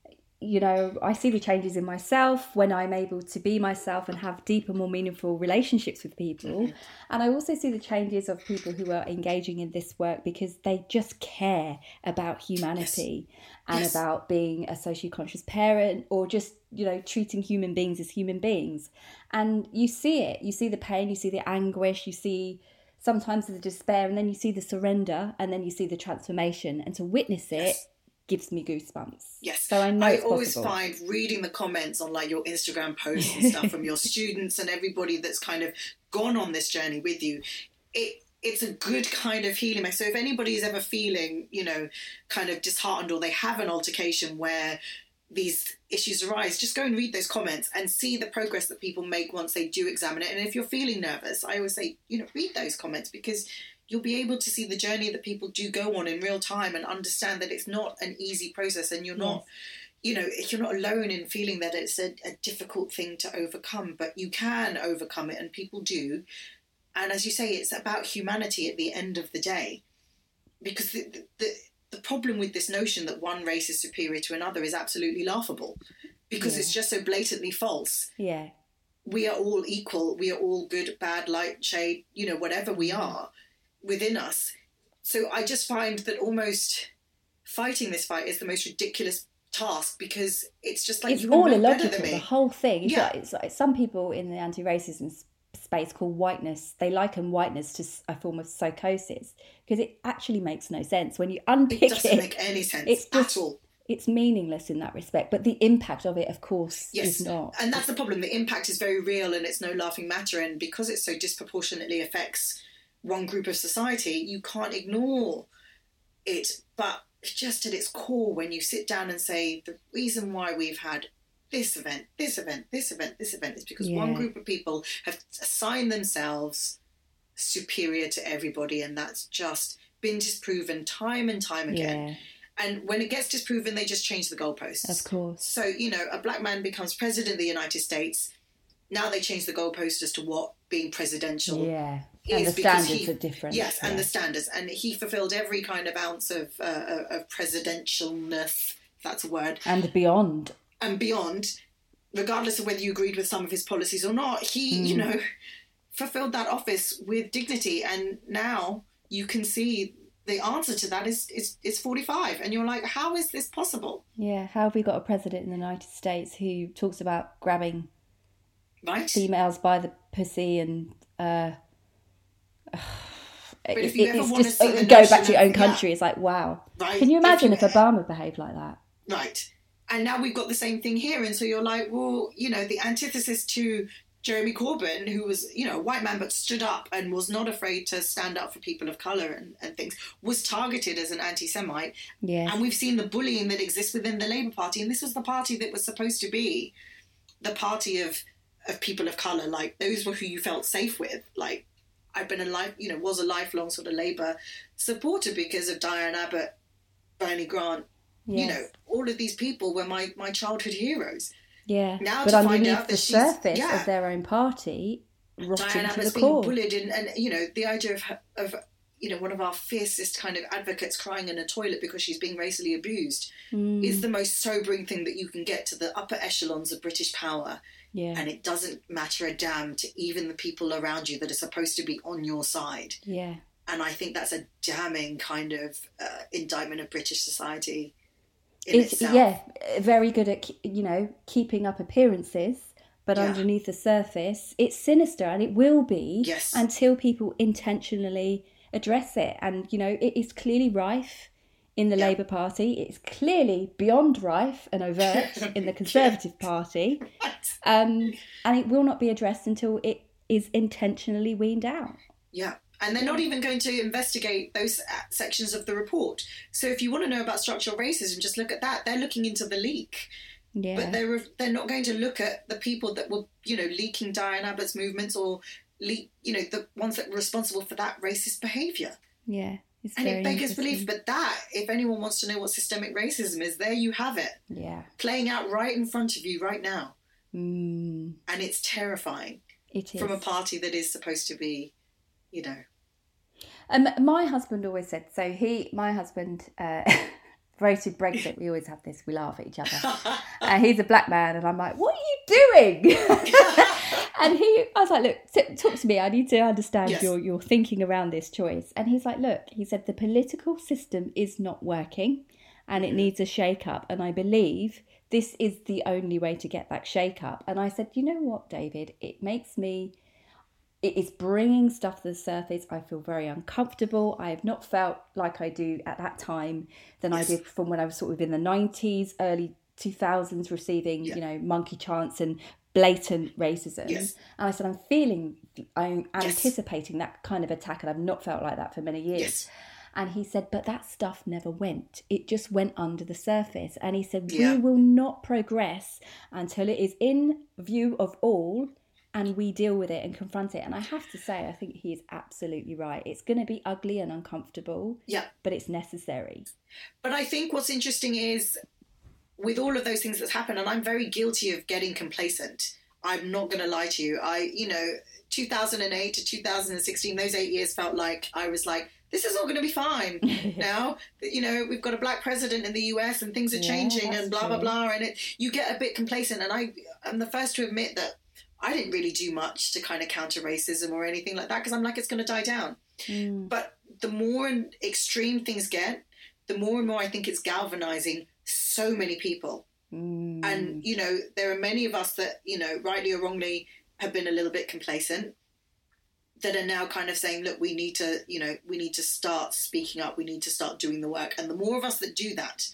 you know, I see the changes in myself when I'm able to be myself and have deeper, more meaningful relationships with people. Mm-hmm. And I also see the changes of people who are engaging in this work because they just care about humanity yes. and yes. about being a socially conscious parent, or just, you know, treating human beings as human beings. And you see it. You see the pain, you see the anguish, you see sometimes the despair, and then you see the surrender, and then you see the transformation. And to witness it yes. gives me goosebumps. Yes. So I know I it's always possible. find reading the comments on like your Instagram posts and stuff from your students and everybody that's kind of gone on this journey with you, it it's a good kind of healing. So if anybody is ever feeling, you know, kind of disheartened, or they have an altercation where these issues arise, just go and read those comments and see the progress that people make once they do examine it. And if you're feeling nervous, I always say, you know, read those comments, because you'll be able to see the journey that people do go on in real time and understand that it's not an easy process, and you're not, you know, you're not alone in feeling that it's a, a difficult thing to overcome, but you can overcome it, and people do. And as you say, it's about humanity at the end of the day, because the, the, the problem with this notion that one race is superior to another is absolutely laughable, because yeah. it's just so blatantly false. Yeah. We are all equal. We are all good, bad, light, shade, you know, whatever we are within us. So I just find that almost fighting this fight is the most ridiculous task, because it's just like, it's you all are no illogical, better than me. The whole thing. It's, yeah. like, it's like some people in the anti-racism space call whiteness, they liken whiteness to a form of psychosis, because it actually makes no sense when you unpick it. It doesn't it, make any sense it's just, at all. It's meaningless in that respect, but the impact of it, of course, yes. is not. And that's the problem. The impact is very real, and it's no laughing matter. And because it so disproportionately affects one group of society, you can't ignore it. But just at its core, when you sit down and say, the reason why we've had this event, this event, this event, this event is because yeah. one group of people have assigned themselves superior to everybody, and that's just been disproven time and time again. Yeah. And when it gets disproven, they just change the goalposts. Of course. So, you know, a black man becomes president of the United States. Now they change the goalpost as to what being presidential yeah. is. And the standards he, are different. Yes, yeah. and the standards. And he fulfilled every kind of ounce of, uh, of presidentialness, if that's a word. And beyond. And beyond, regardless of whether you agreed with some of his policies or not, he, mm. you know, fulfilled that office with dignity. And now you can see the answer to that is, is, is forty-five. And you're like, how is this possible? Yeah, how have we got a president in the United States who talks about grabbing right. females by the pussy and... Uh, but if you it, ever it's want just, to see go the back to your own of, country, yeah. it's like, wow. Right. Can you imagine if, if you, Obama behaved like that? Right. And now we've got the same thing here. And so you're like, well, you know, the antithesis to Jeremy Corbyn, who was, you know, a white man but stood up and was not afraid to stand up for people of colour and, and things, was targeted as an anti-Semite. Yeah. And we've seen the bullying that exists within the Labour Party. And this was the party that was supposed to be the party of, of people of colour. Like, those were who you felt safe with. Like, I've been a life, you know, was a lifelong sort of Labour supporter because of Diane Abbott, Bernie Grant. Yes. You know, all of these people were my, my childhood heroes. Yeah, now but to underneath find out the that surface yeah, of their own party, rotting Diane to Abbott's the being core. bullied, and, and you know, the idea of of you know one of our fiercest kind of advocates crying in a toilet because she's being racially abused mm. is the most sobering thing that you can get to the upper echelons of British power. Yeah, and it doesn't matter a damn to even the people around you that are supposed to be on your side. Yeah, and I think that's a damning kind of uh, indictment of British society. It's, yeah, very good at, you know, keeping up appearances, but yeah. underneath the surface, it's sinister, and it will be yes. until people intentionally address it. And, you know, it is clearly rife in the Yeah. Labour Party. It's clearly beyond rife and overt in the Conservative Party. Um, and it will not be addressed until it is intentionally weaned out. Yeah. And they're not even going to investigate those sections of the report. So if you want to know about structural racism, just look at that. They're looking into the leak. Yeah. But they're they're not going to look at the people that were, you know, leaking Diane Abbott's movements or, leak, you know, the ones that were responsible for that racist behaviour. Yeah. It's and very it beggars interesting. belief. But that, if anyone wants to know what systemic racism is, there you have it. Yeah. Playing out right in front of you right now. Mm, And it's terrifying. it is. From a party that is supposed to be, you know. Um, my husband always said, so he, my husband uh, voted Brexit. We always have this, we laugh at each other. Uh, he's a black man and I'm like, what are you doing? And he, I was like, look, t- talk to me. I need to understand Yes. your, your thinking around this choice. And he's like, look, he said, the political system is not working and it needs a shake-up. And I believe this is the only way to get that shake-up. And I said, you know what, David, it makes me, it is bringing stuff to the surface. I feel very uncomfortable. I have not felt like I do at that time than Yes. I did from when I was sort of in the nineties, early two thousands, receiving, Yeah. you know, monkey chants and blatant racism. Yes. And I said, I'm feeling, I'm Yes. anticipating that kind of attack, and I've not felt like that for many years. Yes. And he said, but that stuff never went. It just went under the surface. And he said, Yeah. we will not progress until it is in view of all and we deal with it and confront it. And I have to say, I think he is absolutely right. It's going to be ugly and uncomfortable, Yeah. but it's necessary. But I think what's interesting is with all of those things that's happened, and I'm very guilty of getting complacent. I'm not going to lie to you. I, you know, two thousand eight to two thousand sixteen, those eight years felt like I was like, this is all going to be fine now. You know, we've got a black president in the U S and things are Yeah, changing that's and blah, blah, true. blah. And it, you get a bit complacent. And I, I'm the first to admit that I didn't really do much to kind of counter racism or anything like that because I'm like, it's going to die down. Mm. But the more extreme things get, the more and more I think it's galvanizing so many people. Mm. And, you know, there are many of us that, you know, rightly or wrongly have been a little bit complacent that are now kind of saying, look, we need to, you know, we need to start speaking up. We need to start doing the work. And the more of us that do that,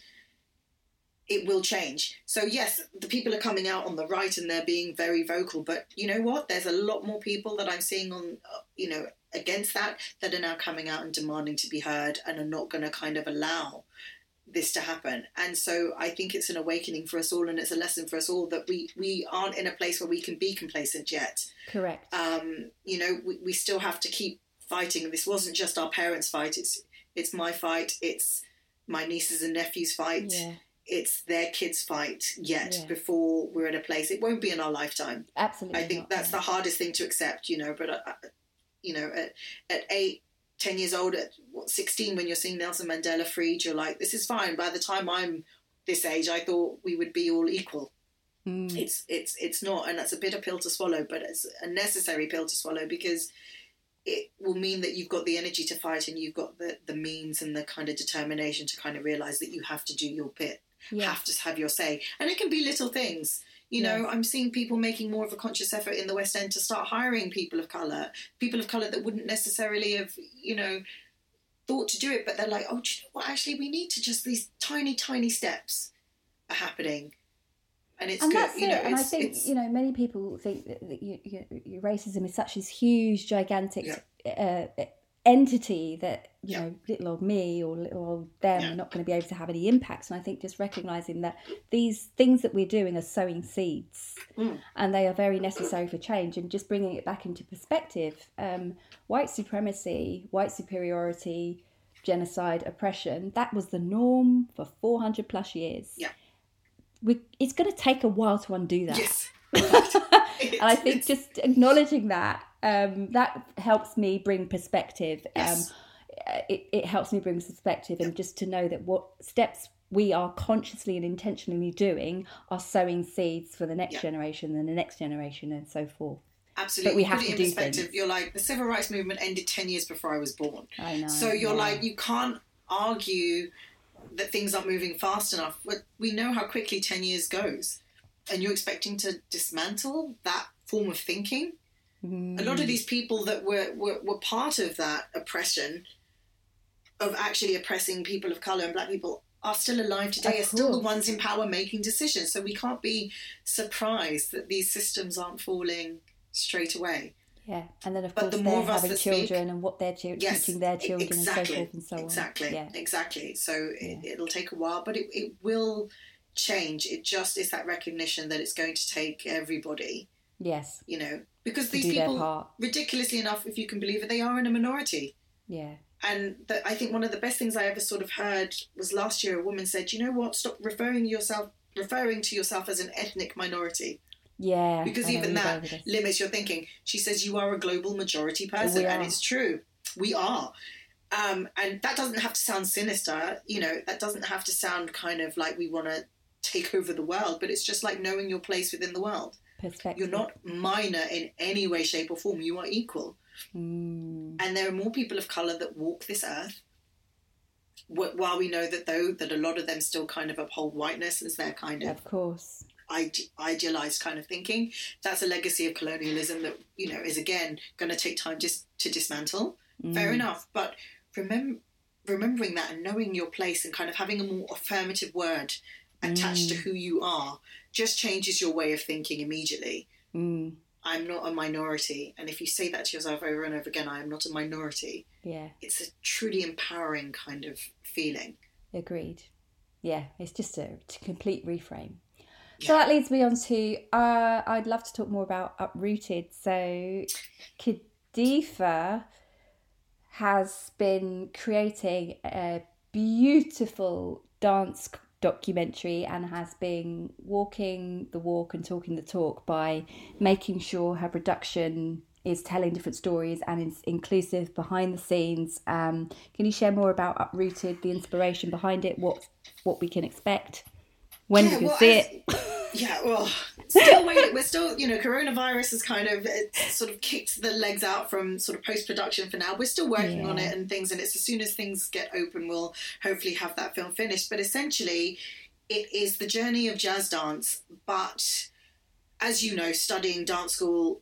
it will change. So, yes, the people are coming out on the right and they're being very vocal. But you know what? There's a lot more people that I'm seeing on, uh, you know, against that that are now coming out and demanding to be heard and are not going to kind of allow this to happen. And so I think it's an awakening for us all, and it's a lesson for us all that we we aren't in a place where we can be complacent yet. Correct. Um, you know, we, we still have to keep fighting. This wasn't just our parents' fight. It's it's my fight. It's my nieces and nephews' fight. Yeah. It's their kids' fight yet Yeah. before we're in a place. It won't be in our lifetime. Absolutely. I think not, that's yeah. the hardest thing to accept, you know, but, uh, you know, at, at eight, ten years old, at what, sixteen, when you're seeing Nelson Mandela freed, you're like, this is fine. By the time I'm this age, I thought we would be all equal. Mm. It's, it's, it's not, and that's a bitter pill to swallow, but it's a necessary pill to swallow because it will mean that you've got the energy to fight and you've got the, the means and the kind of determination to kind of realize that you have to do your bit. Yeah. Have to have your say. And it can be little things. You know, Yes. I'm seeing people making more of a conscious effort in the West End to start hiring people of colour, people of colour that wouldn't necessarily have, you know, thought to do it, but they're like, oh, do you know what, actually we need to just, these tiny, tiny steps are happening. And it's and good, that's you know, it. And I it's, think, it's, you know, many people think that, that you, you, you, racism is such this huge, gigantic Yeah. uh, entity that, you Yeah. know, little old me or little old them Yeah. are not going to be able to have any impacts. And I think just recognising that these things that we're doing are sowing seeds Mm. and they are very necessary for change, and just bringing it back into perspective. Um, white supremacy, white superiority, genocide, oppression, that was the norm for four hundred plus years. Yeah. We, it's going to take a while to undo that. yes. And I think just acknowledging that, um, that helps me bring perspective. Yes. Um, it, it helps me bring perspective, and just to know that what steps we are consciously and intentionally doing are sowing seeds for the next Yeah. generation and the next generation and so forth. Absolutely. But we You have put it to in do perspective. things. You're like, the civil rights movement ended ten years before I was born. I know. So you're yeah. like, you can't argue that things aren't moving fast enough. But we know how quickly ten years goes. And you're expecting to dismantle that form of thinking? Mm. A lot of these people that were, were, were part of that oppression of actually oppressing people of colour and black people are still alive today, are still the ones in power making decisions. So we can't be surprised that these systems aren't falling straight away. Yeah, and then of but course the they're more of us having that children speak, and what they're chi- yes, teaching their children exactly, and so forth and so exactly, on. Yeah, exactly. So yeah. it, it'll take a while, but it, it will change. It just is that recognition that it's going to take everybody. Yes. You know, because to these people, ridiculously enough, if you can believe it, they are in a minority. Yeah. And the, I think one of the best things I ever sort of heard was last year. A woman said, "You know what? Stop referring yourself referring to yourself as an ethnic minority." Yeah, because even that limits your thinking. She says you are a global majority person, and it's true. We are. Um, and that doesn't have to sound sinister, you know, that doesn't have to sound kind of like we want to take over the world, but it's just like knowing your place within the world. Perspective. You're not minor in any way, shape or form. You are equal. Mm. And there are more people of colour that walk this earth. While we know that, though, that a lot of them still kind of uphold whiteness as their kind of... Of course. Ide- idealized kind of thinking. That's a legacy of colonialism that, you know, is again going to take time just to dismantle. Mm. Fair enough, but remember remembering that and knowing your place and kind of having a more affirmative word attached mm. to who you are just changes your way of thinking immediately. Mm. I'm not a minority, and if you say that to yourself over and over again, I am not a minority. Yeah, it's a truly empowering kind of feeling. Agreed. Yeah, it's just a, a complete reframe. So that leads me on to, uh, I'd love to talk more about Uprooted. So Kadifa has been creating a beautiful dance documentary and has been walking the walk and talking the talk by making sure her production is telling different stories and is inclusive behind the scenes. Um, can you share more about Uprooted, the inspiration behind it, what what we can expect, when yeah, we can well, see I, it? Yeah, well, still waiting. We're still, you know, coronavirus has kind of sort of kicked the legs out from sort of post-production for now. We're still working yeah. on it and things, and it's as soon as things get open, we'll hopefully have that film finished. But essentially, it is the journey of jazz dance. But as you know, studying dance school,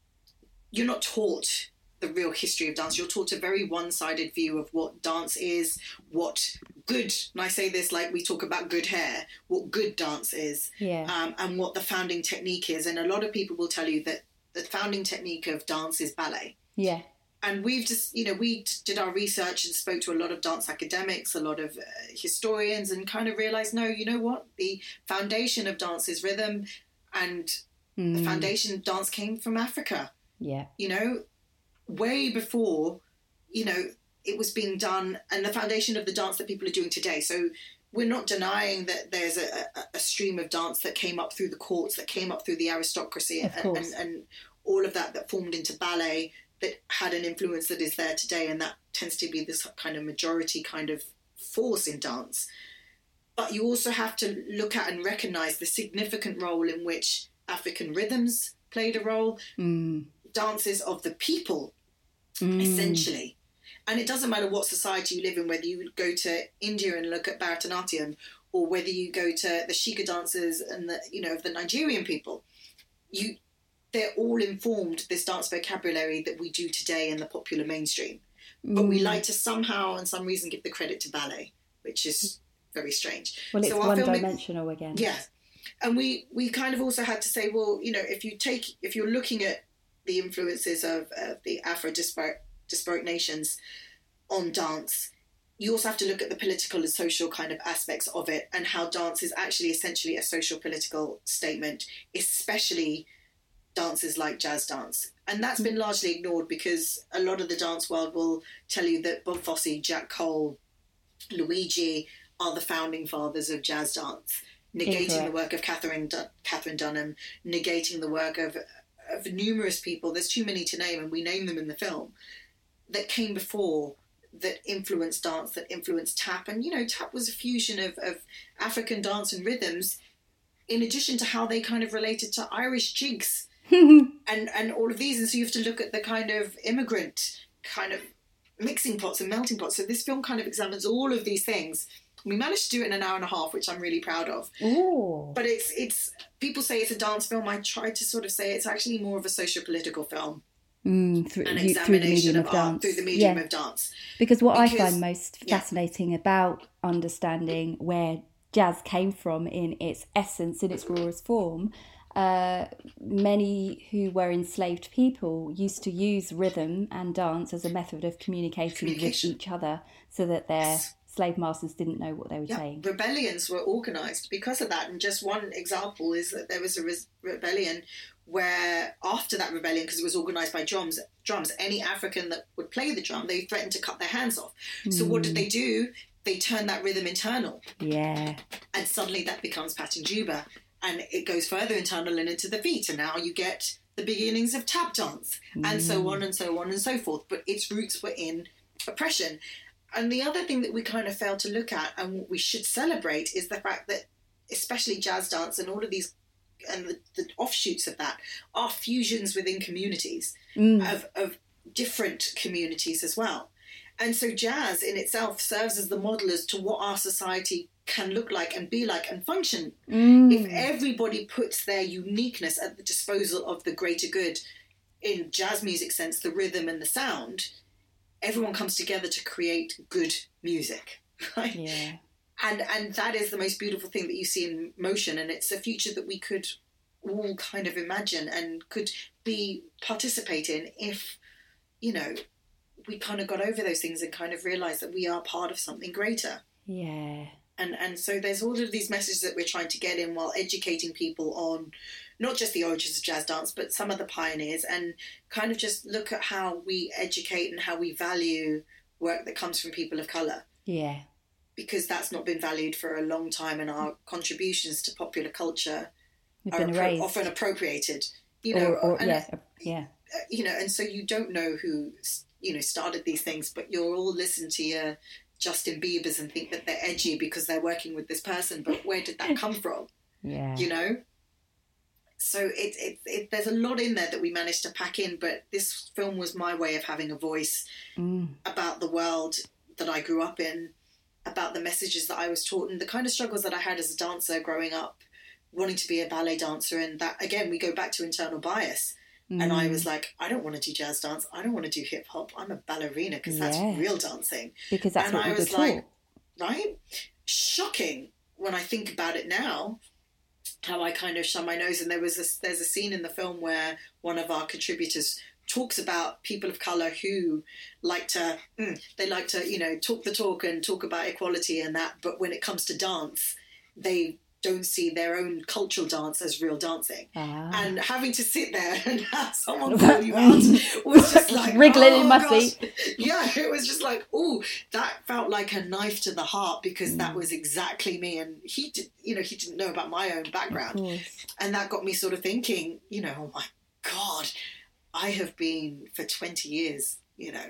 you're not taught the real history of dance. You're taught a very one-sided view of what dance is, what good, and I say this like we talk about good hair, what good dance is, yeah. um, and what the founding technique is. And a lot of people will tell you that the founding technique of dance is ballet. Yeah. And we've just, you know, we did our research and spoke to a lot of dance academics, a lot of uh, historians, and kind of realised, no, you know what? The foundation of dance is rhythm, and mm. the foundation of dance came from Africa. Yeah. You know, way before, you know, it was being done, and the foundation of the dance that people are doing today. So we're not denying that there's a, a, a stream of dance that came up through the courts, that came up through the aristocracy, and, and, and all of that that formed into ballet, that had an influence that is there today, and that tends to be this kind of majority kind of force in dance. But you also have to look at and recognise the significant role in which African rhythms played a role, mm. dances of the people, mm. essentially. And it doesn't matter what society you live in, whether you go to India and look at Bharatanatyam, or whether you go to the Shika dancers and the, you know, of the Nigerian people. You, they're all informed this dance vocabulary that we do today in the popular mainstream. Mm. But we like to somehow and some reason give the credit to ballet, which is very strange. Well, it's so one-dimensional film, again. Yeah. And we, we kind of also had to say, well, you know, if you take, if you're looking at the influences of, of the Afro-disparate disparate nations on dance, you also have to look at the political and social kind of aspects of it, and how dance is actually essentially a social political statement, especially dances like jazz dance. And that's been largely ignored, because a lot of the dance world will tell you that Bob Fosse, Jack Cole, Luigi are the founding fathers of jazz dance, negating Incorrect. the work of Catherine Dun- Catherine Dunham, negating the work of of numerous people. There's too many to name, and we name them in the film, that came before, that influenced dance, that influenced tap. And, you know, tap was a fusion of, of African dance and rhythms, in addition to how they kind of related to Irish jigs and, and all of these. And so you have to look at the kind of immigrant kind of mixing pots and melting pots. So this film kind of examines all of these things. We managed to do it in an hour and a half, which I'm really proud of. Ooh. But it's, it's, people say it's a dance film. I tried to sort of say it's actually more of a socio-political film. mm, through, an you, through the medium examination of, of art dance. through the medium Yeah. of dance. Because what I Because- find most yeah. fascinating about understanding where jazz came from in its essence, in its rawest form, uh, many who were enslaved people used to use rhythm and dance as a method of communicating with Communication. each other so that their slave masters didn't know what they were Yeah, saying. rebellions were organised because of that. And just one example is that there was a res- rebellion where after that rebellion, because it was organised by drums, drums, any African that would play the drum, they threatened to cut their hands off. So what did they do? They turned that rhythm internal. Yeah. And suddenly that becomes Patanjuba. And it goes further internal and into the feet. And now you get the beginnings of tap dance and so on and so on and so forth. But its roots were in oppression. And the other thing that we kind of fail to look at and what we should celebrate is the fact that especially jazz dance and all of these and the, the offshoots of that are fusions within communities Mm. of, of different communities as well. And so jazz in itself serves as the model as to what our society can look like and be like and function. Mm. If everybody puts their uniqueness at the disposal of the greater good, in jazz music sense, the rhythm and the sound, everyone comes together to create good music, right? Yeah. And and that is the most beautiful thing that you see in motion, and it's a future that we could all kind of imagine and could be participate in if, you know, we kind of got over those things and kind of realised that we are part of something greater. Yeah. And and so there's all of these messages that we're trying to get in while educating people on not just the origins of jazz dance, but some of the pioneers, and kind of just look at how we educate and how we value work that comes from people of colour. Yeah. Because that's not been valued for a long time, and our contributions to popular culture We've are been appro- erased. often appropriated. You know, or, or and, yeah. Yeah. uh, you know, and so you don't know who, you know, started these things, but you'll all listen to your Justin Biebers and think that they're edgy because they're working with this person, but where did that come from? Yeah. You know? So it, it, it, there's a lot in there that we managed to pack in, but this film was my way of having a voice Mm. about the world that I grew up in, about the messages that I was taught, and the kind of struggles that I had as a dancer growing up, wanting to be a ballet dancer. And that, again, we go back to internal bias. Mm. And I was like, I don't want to do jazz dance. I don't want to do hip hop. I'm a ballerina because that's Yeah. real dancing. Because that's and what I we were was taught. like, right? Shocking when I think about it now, how I kind of shun my nose. And there was a, there's a scene in the film where one of our contributors talks about people of colour who like to, mm, they like to, you know, talk the talk and talk about equality and that. But when it comes to dance, they don't see their own cultural dance as real dancing. Ah. And having to sit there and have someone pull you out was just like, Wriggling oh, in my gosh. seat. Yeah, it was just like, oh, that felt like a knife to the heart, because Mm. that was exactly me. And he did, you know, he didn't know about my own Of background. course. And that got me sort of thinking, you know, oh my God, I have been for twenty years, you know,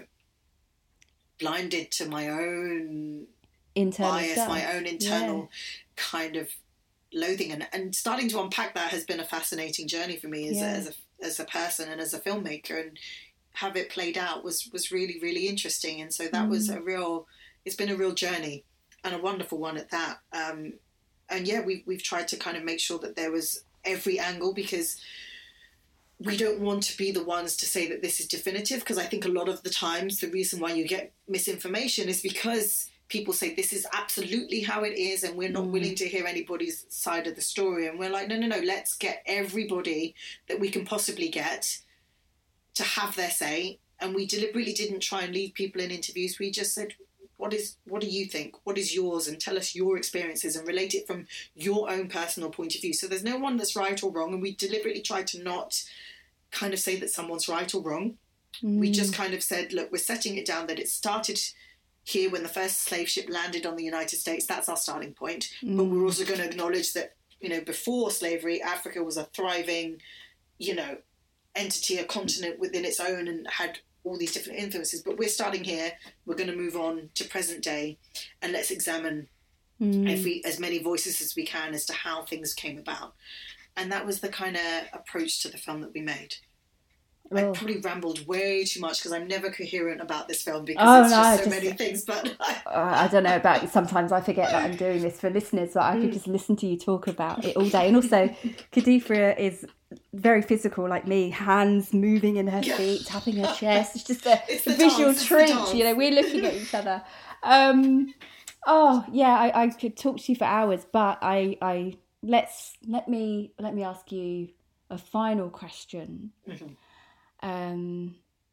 blinded to my own Internal bias, stuff. my own internal kind of loathing, and, and starting to unpack that has been a fascinating journey for me as, Yeah. a, as a as a person and as a filmmaker, and have it played out was was really really interesting. And so that Mm. was a real it's been a real journey, and a wonderful one at that. Um, and yeah, we we've tried to kind of make sure that there was every angle, because we don't want to be the ones to say that this is definitive, because I think a lot of the times the reason why you get misinformation is because people say this is absolutely how it is, and we're not Mm. willing to hear anybody's side of the story. And we're like, no, no, no, let's get everybody that we can possibly get to have their say. And we deliberately didn't try and leave people in interviews. We just said, what is, what do you think? What is yours? And tell us your experiences and relate it from your own personal point of view. So there's no one that's right or wrong. And we deliberately tried to not kind of say that someone's right or wrong. We Mm. just kind of said, look, we're setting it down that it started here when the first slave ship landed on the United States. That's our starting point. Mm. But we're also going to acknowledge that, you know, before slavery, Africa was a thriving, you know, entity, a continent within its own, and had all these different influences. But we're starting here. We're going to move on to present day, and let's examine Mm. every as many voices as we can as to how things came about. And that was the kind of approach to the film that we made. I Oh. probably rambled way too much because I'm never coherent about this film because Oh, it's no, just so just- many things. But Uh, I don't know about you. Sometimes I forget that I'm doing this for listeners, but I Mm. could just listen to you talk about it all day. And also, Khadifra is very physical, like me, hands moving in her Yeah. feet, tapping her chest. It's just a, It's a the visual dance, it's the treat. dance. You know, we're looking at each other. Um, oh yeah, I, I could talk to you for hours, but I, I let's let me let me ask you a final question. Mhm. Um,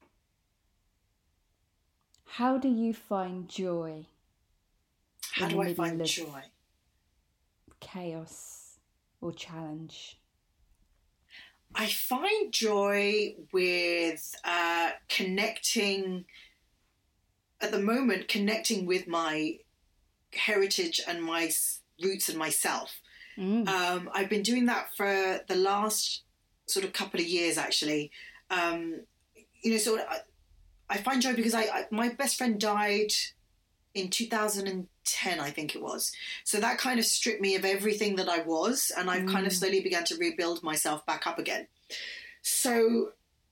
how do you find joy? How in do the I middle find of joy? chaos or challenge? I find joy with uh, connecting, at the moment, connecting with my heritage and my s- roots and myself. Mm. Um, I've been doing that for the last sort of couple of years, actually. Um, you know, so I, I find joy because I, I my best friend died in two thousand ten, I think it was. So that kind of stripped me of everything that I was, and I've kind of Mm. slowly began to rebuild myself back up again. So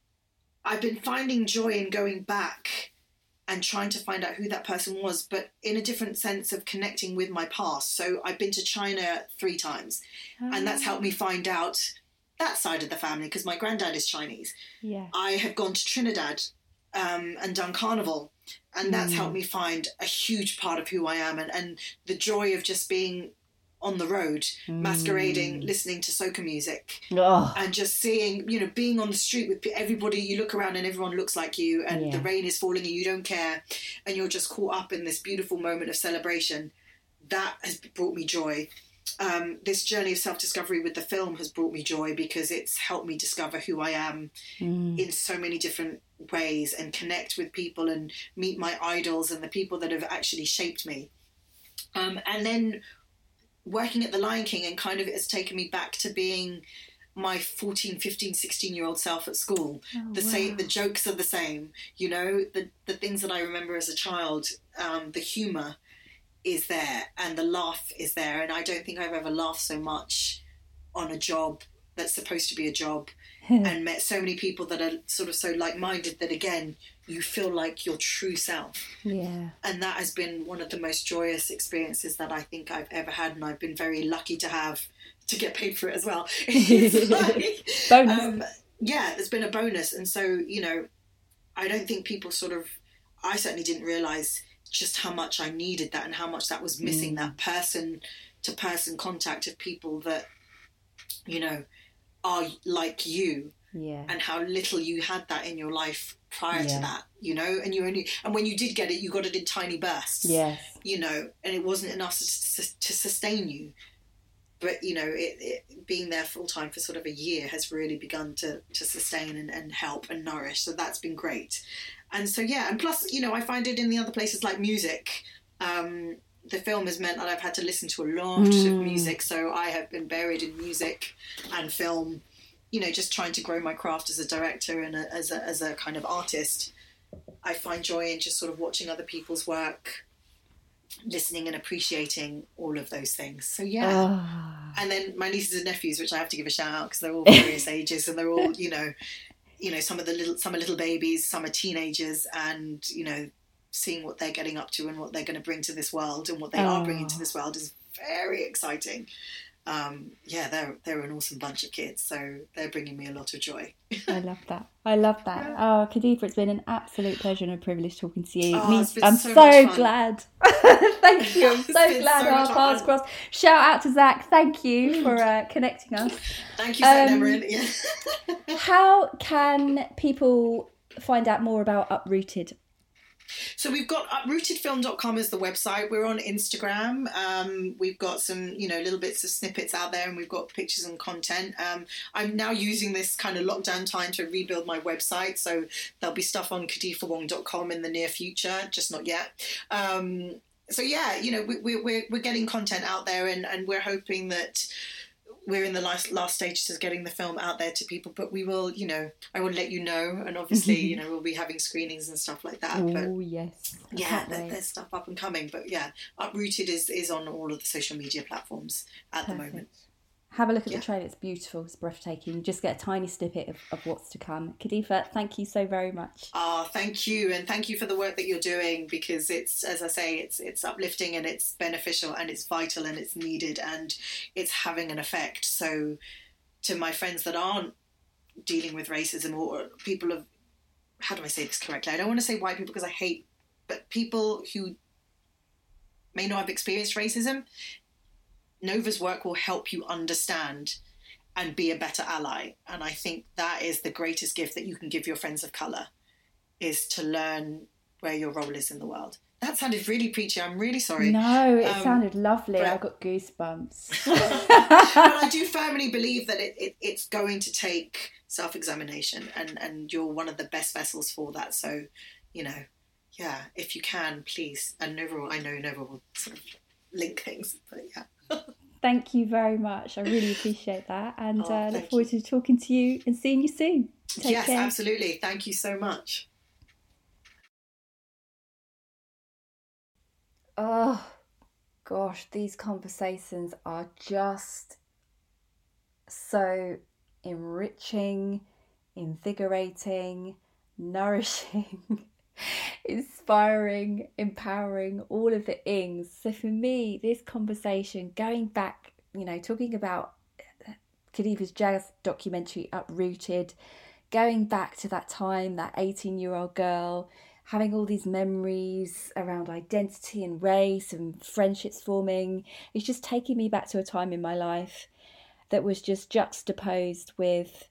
I've been finding joy in going back and trying to find out who that person was, but in a different sense of connecting with my past. So I've been to China three times, and that's helped me find out that side of the family because my granddad is Chinese. Yeah. I have gone to Trinidad um, and done carnival, and that's Mm. helped me find a huge part of who I am, and, and the joy of just being on the road, masquerading, Mm. listening to soca music, Oh, and just seeing, you know, being on the street with everybody. You look around and everyone looks like you, and Yeah. the rain is falling and you don't care, and you're just caught up in this beautiful moment of celebration. That has brought me joy. Um, this journey of self-discovery with the film has brought me joy because it's helped me discover who I am mm. in so many different ways and connect with people and meet my idols and the people that have actually shaped me. Um, and then working at the Lion King and kind of it has taken me back to being my fourteen, fifteen, sixteen year old self at school. Oh, The wow. same, the jokes are the same, you know, the, the things that I remember as a child, um, the humor is there and the laugh is there. And I don't think I've ever laughed so much on a job that's supposed to be a job and met so many people that are sort of so like-minded that again, you feel like your true self. Yeah. And that has been one of the most joyous experiences that I think I've ever had, and I've been very lucky to have to get paid for it as well. It's like, Bonus. um, yeah, there's been a bonus, and so you know, I don't think people sort of, I certainly didn't realise just how much I needed that and how much that was missing. Mm. That person-to-person contact of people that you know are like you. Yeah. And how little you had that in your life prior Yeah. to that, you know, and you only, and when you did get it, you got it in tiny bursts, Yes. you know, and it wasn't enough to, to, to sustain you. But, you know, it, it being there full time for sort of a year has really begun to, to sustain and, and help and nourish. So that's been great. And so, yeah, and plus, you know, I find it in the other places like music. Um, the film has meant that I've had to listen to a lot Mm. of music. So I have been buried in music and film, you know, just trying to grow my craft as a director and a, as, a, as a kind of artist. I find joy in just sort of watching other people's work, listening and appreciating all of those things. So, yeah. Oh. And then my nieces and nephews, which I have to give a shout out because they're all various ages and they're all, you know, you know, some of the little, some are little babies, some are teenagers, and, you know, seeing what they're getting up to and what they're going to bring to this world and what they Oh. are bringing to this world is very exciting. Um, yeah, they're they're an awesome bunch of kids, so they're bringing me a lot of joy. I love that. I love that. Yeah. Oh, Khadifra, it's been an absolute pleasure and a privilege talking to you. Oh, Me- it's been I'm so so, much fun. glad. Thank you. I'm It's so been glad so our much fun. paths crossed. Shout out to Zach. Thank you for uh, connecting us. Thank you, Zach Um, Nemerin. Yeah. How can people find out more about Uprooted? So we've got uprooted film dot com is the website. We're on Instagram. Um, we've got some, you know, little bits of snippets out there, and we've got pictures and content. Um, I'm now using this kind of lockdown time to rebuild my website. So there'll be stuff on khadifra wong dot com in the near future, just not yet. Um, so yeah, you know, we, we, we're, we're getting content out there, and, and we're hoping that we're in the last last stages of getting the film out there to people, but we will, you know, I will let you know, and obviously, you know, we'll be having screenings and stuff like that. But Oh, yes. I yeah, can't there, wait. there's stuff up and coming. But yeah, Uprooted is is on all of the social media platforms at the moment. Perfect. Have a look at Yeah. the trailer. It's beautiful. It's breathtaking. You just get a tiny snippet of, of what's to come. Kadifa, thank you so very much. Ah, thank you, and thank you for the work that you're doing, because it's, as I say, it's it's uplifting and it's beneficial and it's vital and it's needed and it's having an effect. So, to my friends that aren't dealing with racism, or people of, how do I say this correctly? I don't want to say white people because I hate, but people who may not have experienced racism, Nova's work will help you understand and be a better ally. And I think that is the greatest gift that you can give your friends of colour, is to learn where your role is in the world. That sounded really preachy. I'm really sorry. No, it Um, sounded lovely. but- I got goosebumps. But I do firmly believe that it, it, it's going to take self-examination, and, and you're one of the best vessels for that. So, you know, yeah, if you can, please. And Nova will, I know Nova will sort of link things, but yeah. Thank you very much. I really appreciate that. And Oh, uh, look thank forward to talking to you and seeing you soon. Take yes, care. absolutely. Thank you so much. Oh, gosh, these conversations are just so enriching, invigorating, nourishing, inspiring, empowering, all of the ings. So for me, this conversation, going back, you know, talking about Kadifa's jazz documentary Uprooted, going back to that time, that eighteen-year-old girl, having all these memories around identity and race and friendships forming, it's just taking me back to a time in my life that was just juxtaposed with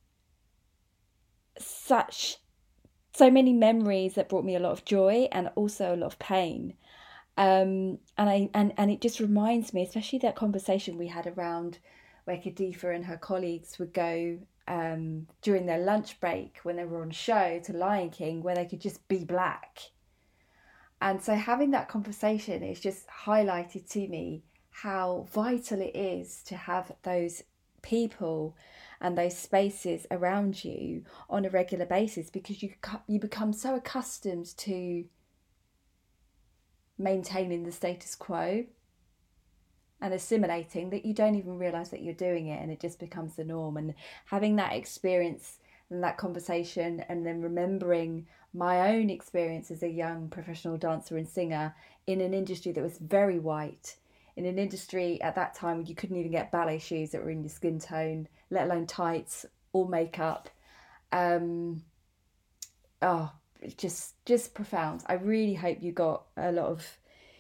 such so many memories that brought me a lot of joy and also a lot of pain. Um, and I and, and it just reminds me, especially that conversation we had around where Kadifa and her colleagues would go um, during their lunch break when they were on show to Lion King, where they could just be black. And so having that conversation is just highlighted to me how vital it is to have those people and those spaces around you on a regular basis, because you you become so accustomed to maintaining the status quo and assimilating that you don't even realise that you're doing it, and it just becomes the norm. And having that experience and that conversation, and then remembering my own experience as a young professional dancer and singer in an industry that was very white, in an industry at that time you couldn't even get ballet shoes that were in your skin tone, let alone tights or makeup. Um, oh, just just profound. I really hope you got a lot of,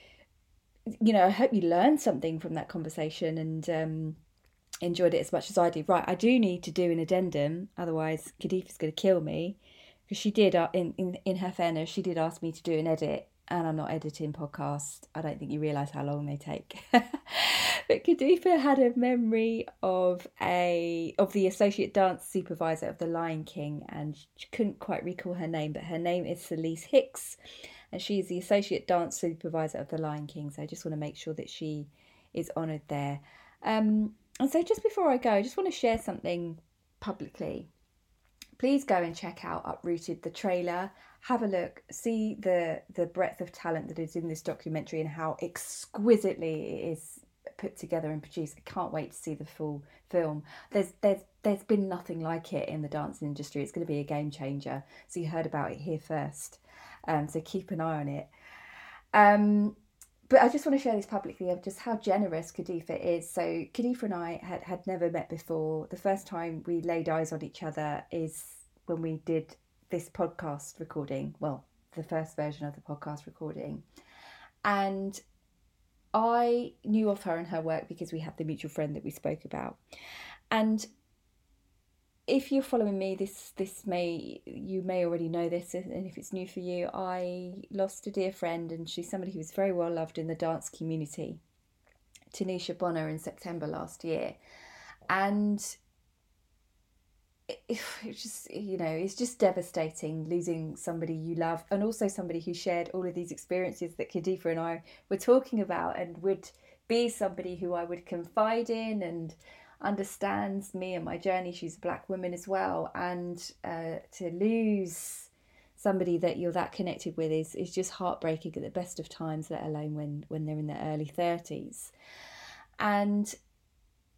you know, I hope you learned something from that conversation and um, enjoyed it as much as I did. Right, I do need to do an addendum, otherwise Kadifa's going to kill me, because she did, uh, in, in, in her fairness, she did ask me to do an edit, and I'm not editing podcasts. I don't think you realise how long they take. But Kadifa had a memory of a of the associate dance supervisor of the Lion King, and she couldn't quite recall her name, but her name is Celise Hicks, and she is the associate dance supervisor of the Lion King. So I just want to make sure that she is honoured there. Um, and so just before I go, I just want to share something publicly. Please go and check out Uprooted, the trailer. Have a look, see the the breadth of talent that is in this documentary and how exquisitely it is put together and produced. I can't wait to see the full film. There's there's there's been nothing like it in the dance industry. It's going to be a game changer. So you heard about it here first. Um, so keep an eye on it. Um, but I just want to share this publicly of just how generous Kadifa is. So Kadifa and I had, had never met before. The first time we laid eyes on each other is when we did this podcast recording. Well, the first version of the podcast recording. And I knew of her and her work because we had the mutual friend that we spoke about. And if you're following me, this this may you may already know this, and if it's new for you, I lost a dear friend, and she's somebody who was very well loved in the dance community, Tanisha Bonner, in September last year. And it, it's just, you know, it's just devastating losing somebody you love, and also somebody who shared all of these experiences that Kadifa and I were talking about, and would be somebody who I would confide in and understands me and my journey. She's a black woman as well, and uh, to lose somebody that you're that connected with is is just heartbreaking at the best of times, let alone when when they're in their early thirties. And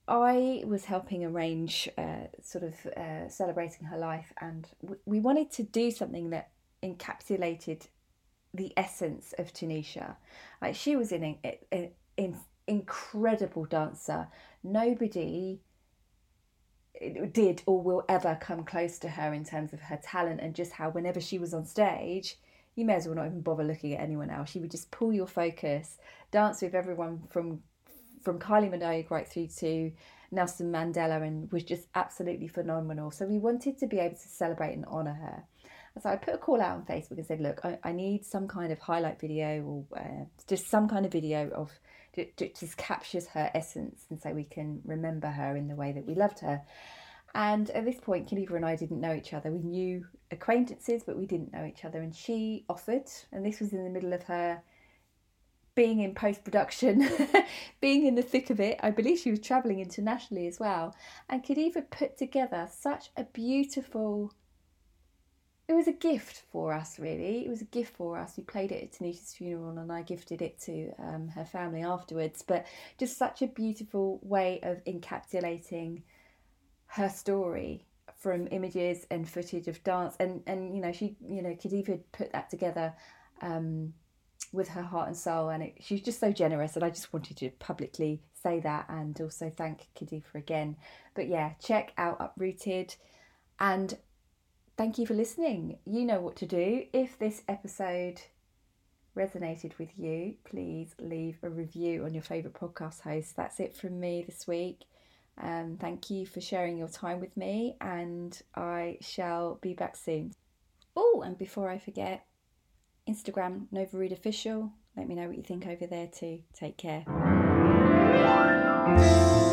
I was helping arrange uh, sort of uh, celebrating her life, and w- we wanted to do something that encapsulated the essence of Tanisha. Like, she was an, an, an incredible dancer. Nobody did or will ever come close to her in terms of her talent, and just how whenever she was on stage, you may as well not even bother looking at anyone else. She would just pull your focus, dance with everyone from from Kylie Minogue right through to Nelson Mandela, and was just absolutely phenomenal. So we wanted to be able to celebrate and honour her. So I put a call out on Facebook and said, look, I, I need some kind of highlight video, or uh, just some kind of video of that just captures her essence, and so we can remember her in the way that we loved her. And at this point, Kaniva and I didn't know each other. We knew acquaintances, but we didn't know each other. And she offered, and this was in the middle of her being in post-production, being in the thick of it. I believe she was travelling internationally as well. And Kaniva put together such a beautiful... It was a gift for us, really. It was a gift for us. We played it at Tanisha's funeral, and I gifted it to um, her family afterwards. But just such a beautiful way of encapsulating her story from images and footage of dance. And, and you know, she, you know, Kaniva put that together um, with her heart and soul. And it, she's just so generous. And I just wanted to publicly say that, and also thank Kaniva again. But yeah, check out Uprooted, and thank you for listening. You know what to do. If this episode resonated with you, please leave a review on your favourite podcast host. That's it from me this week. Um, thank you for sharing your time with me, and I shall be back soon. Oh, and before I forget, Instagram, Nova Reid Official. Let me know what you think over there too. Take care.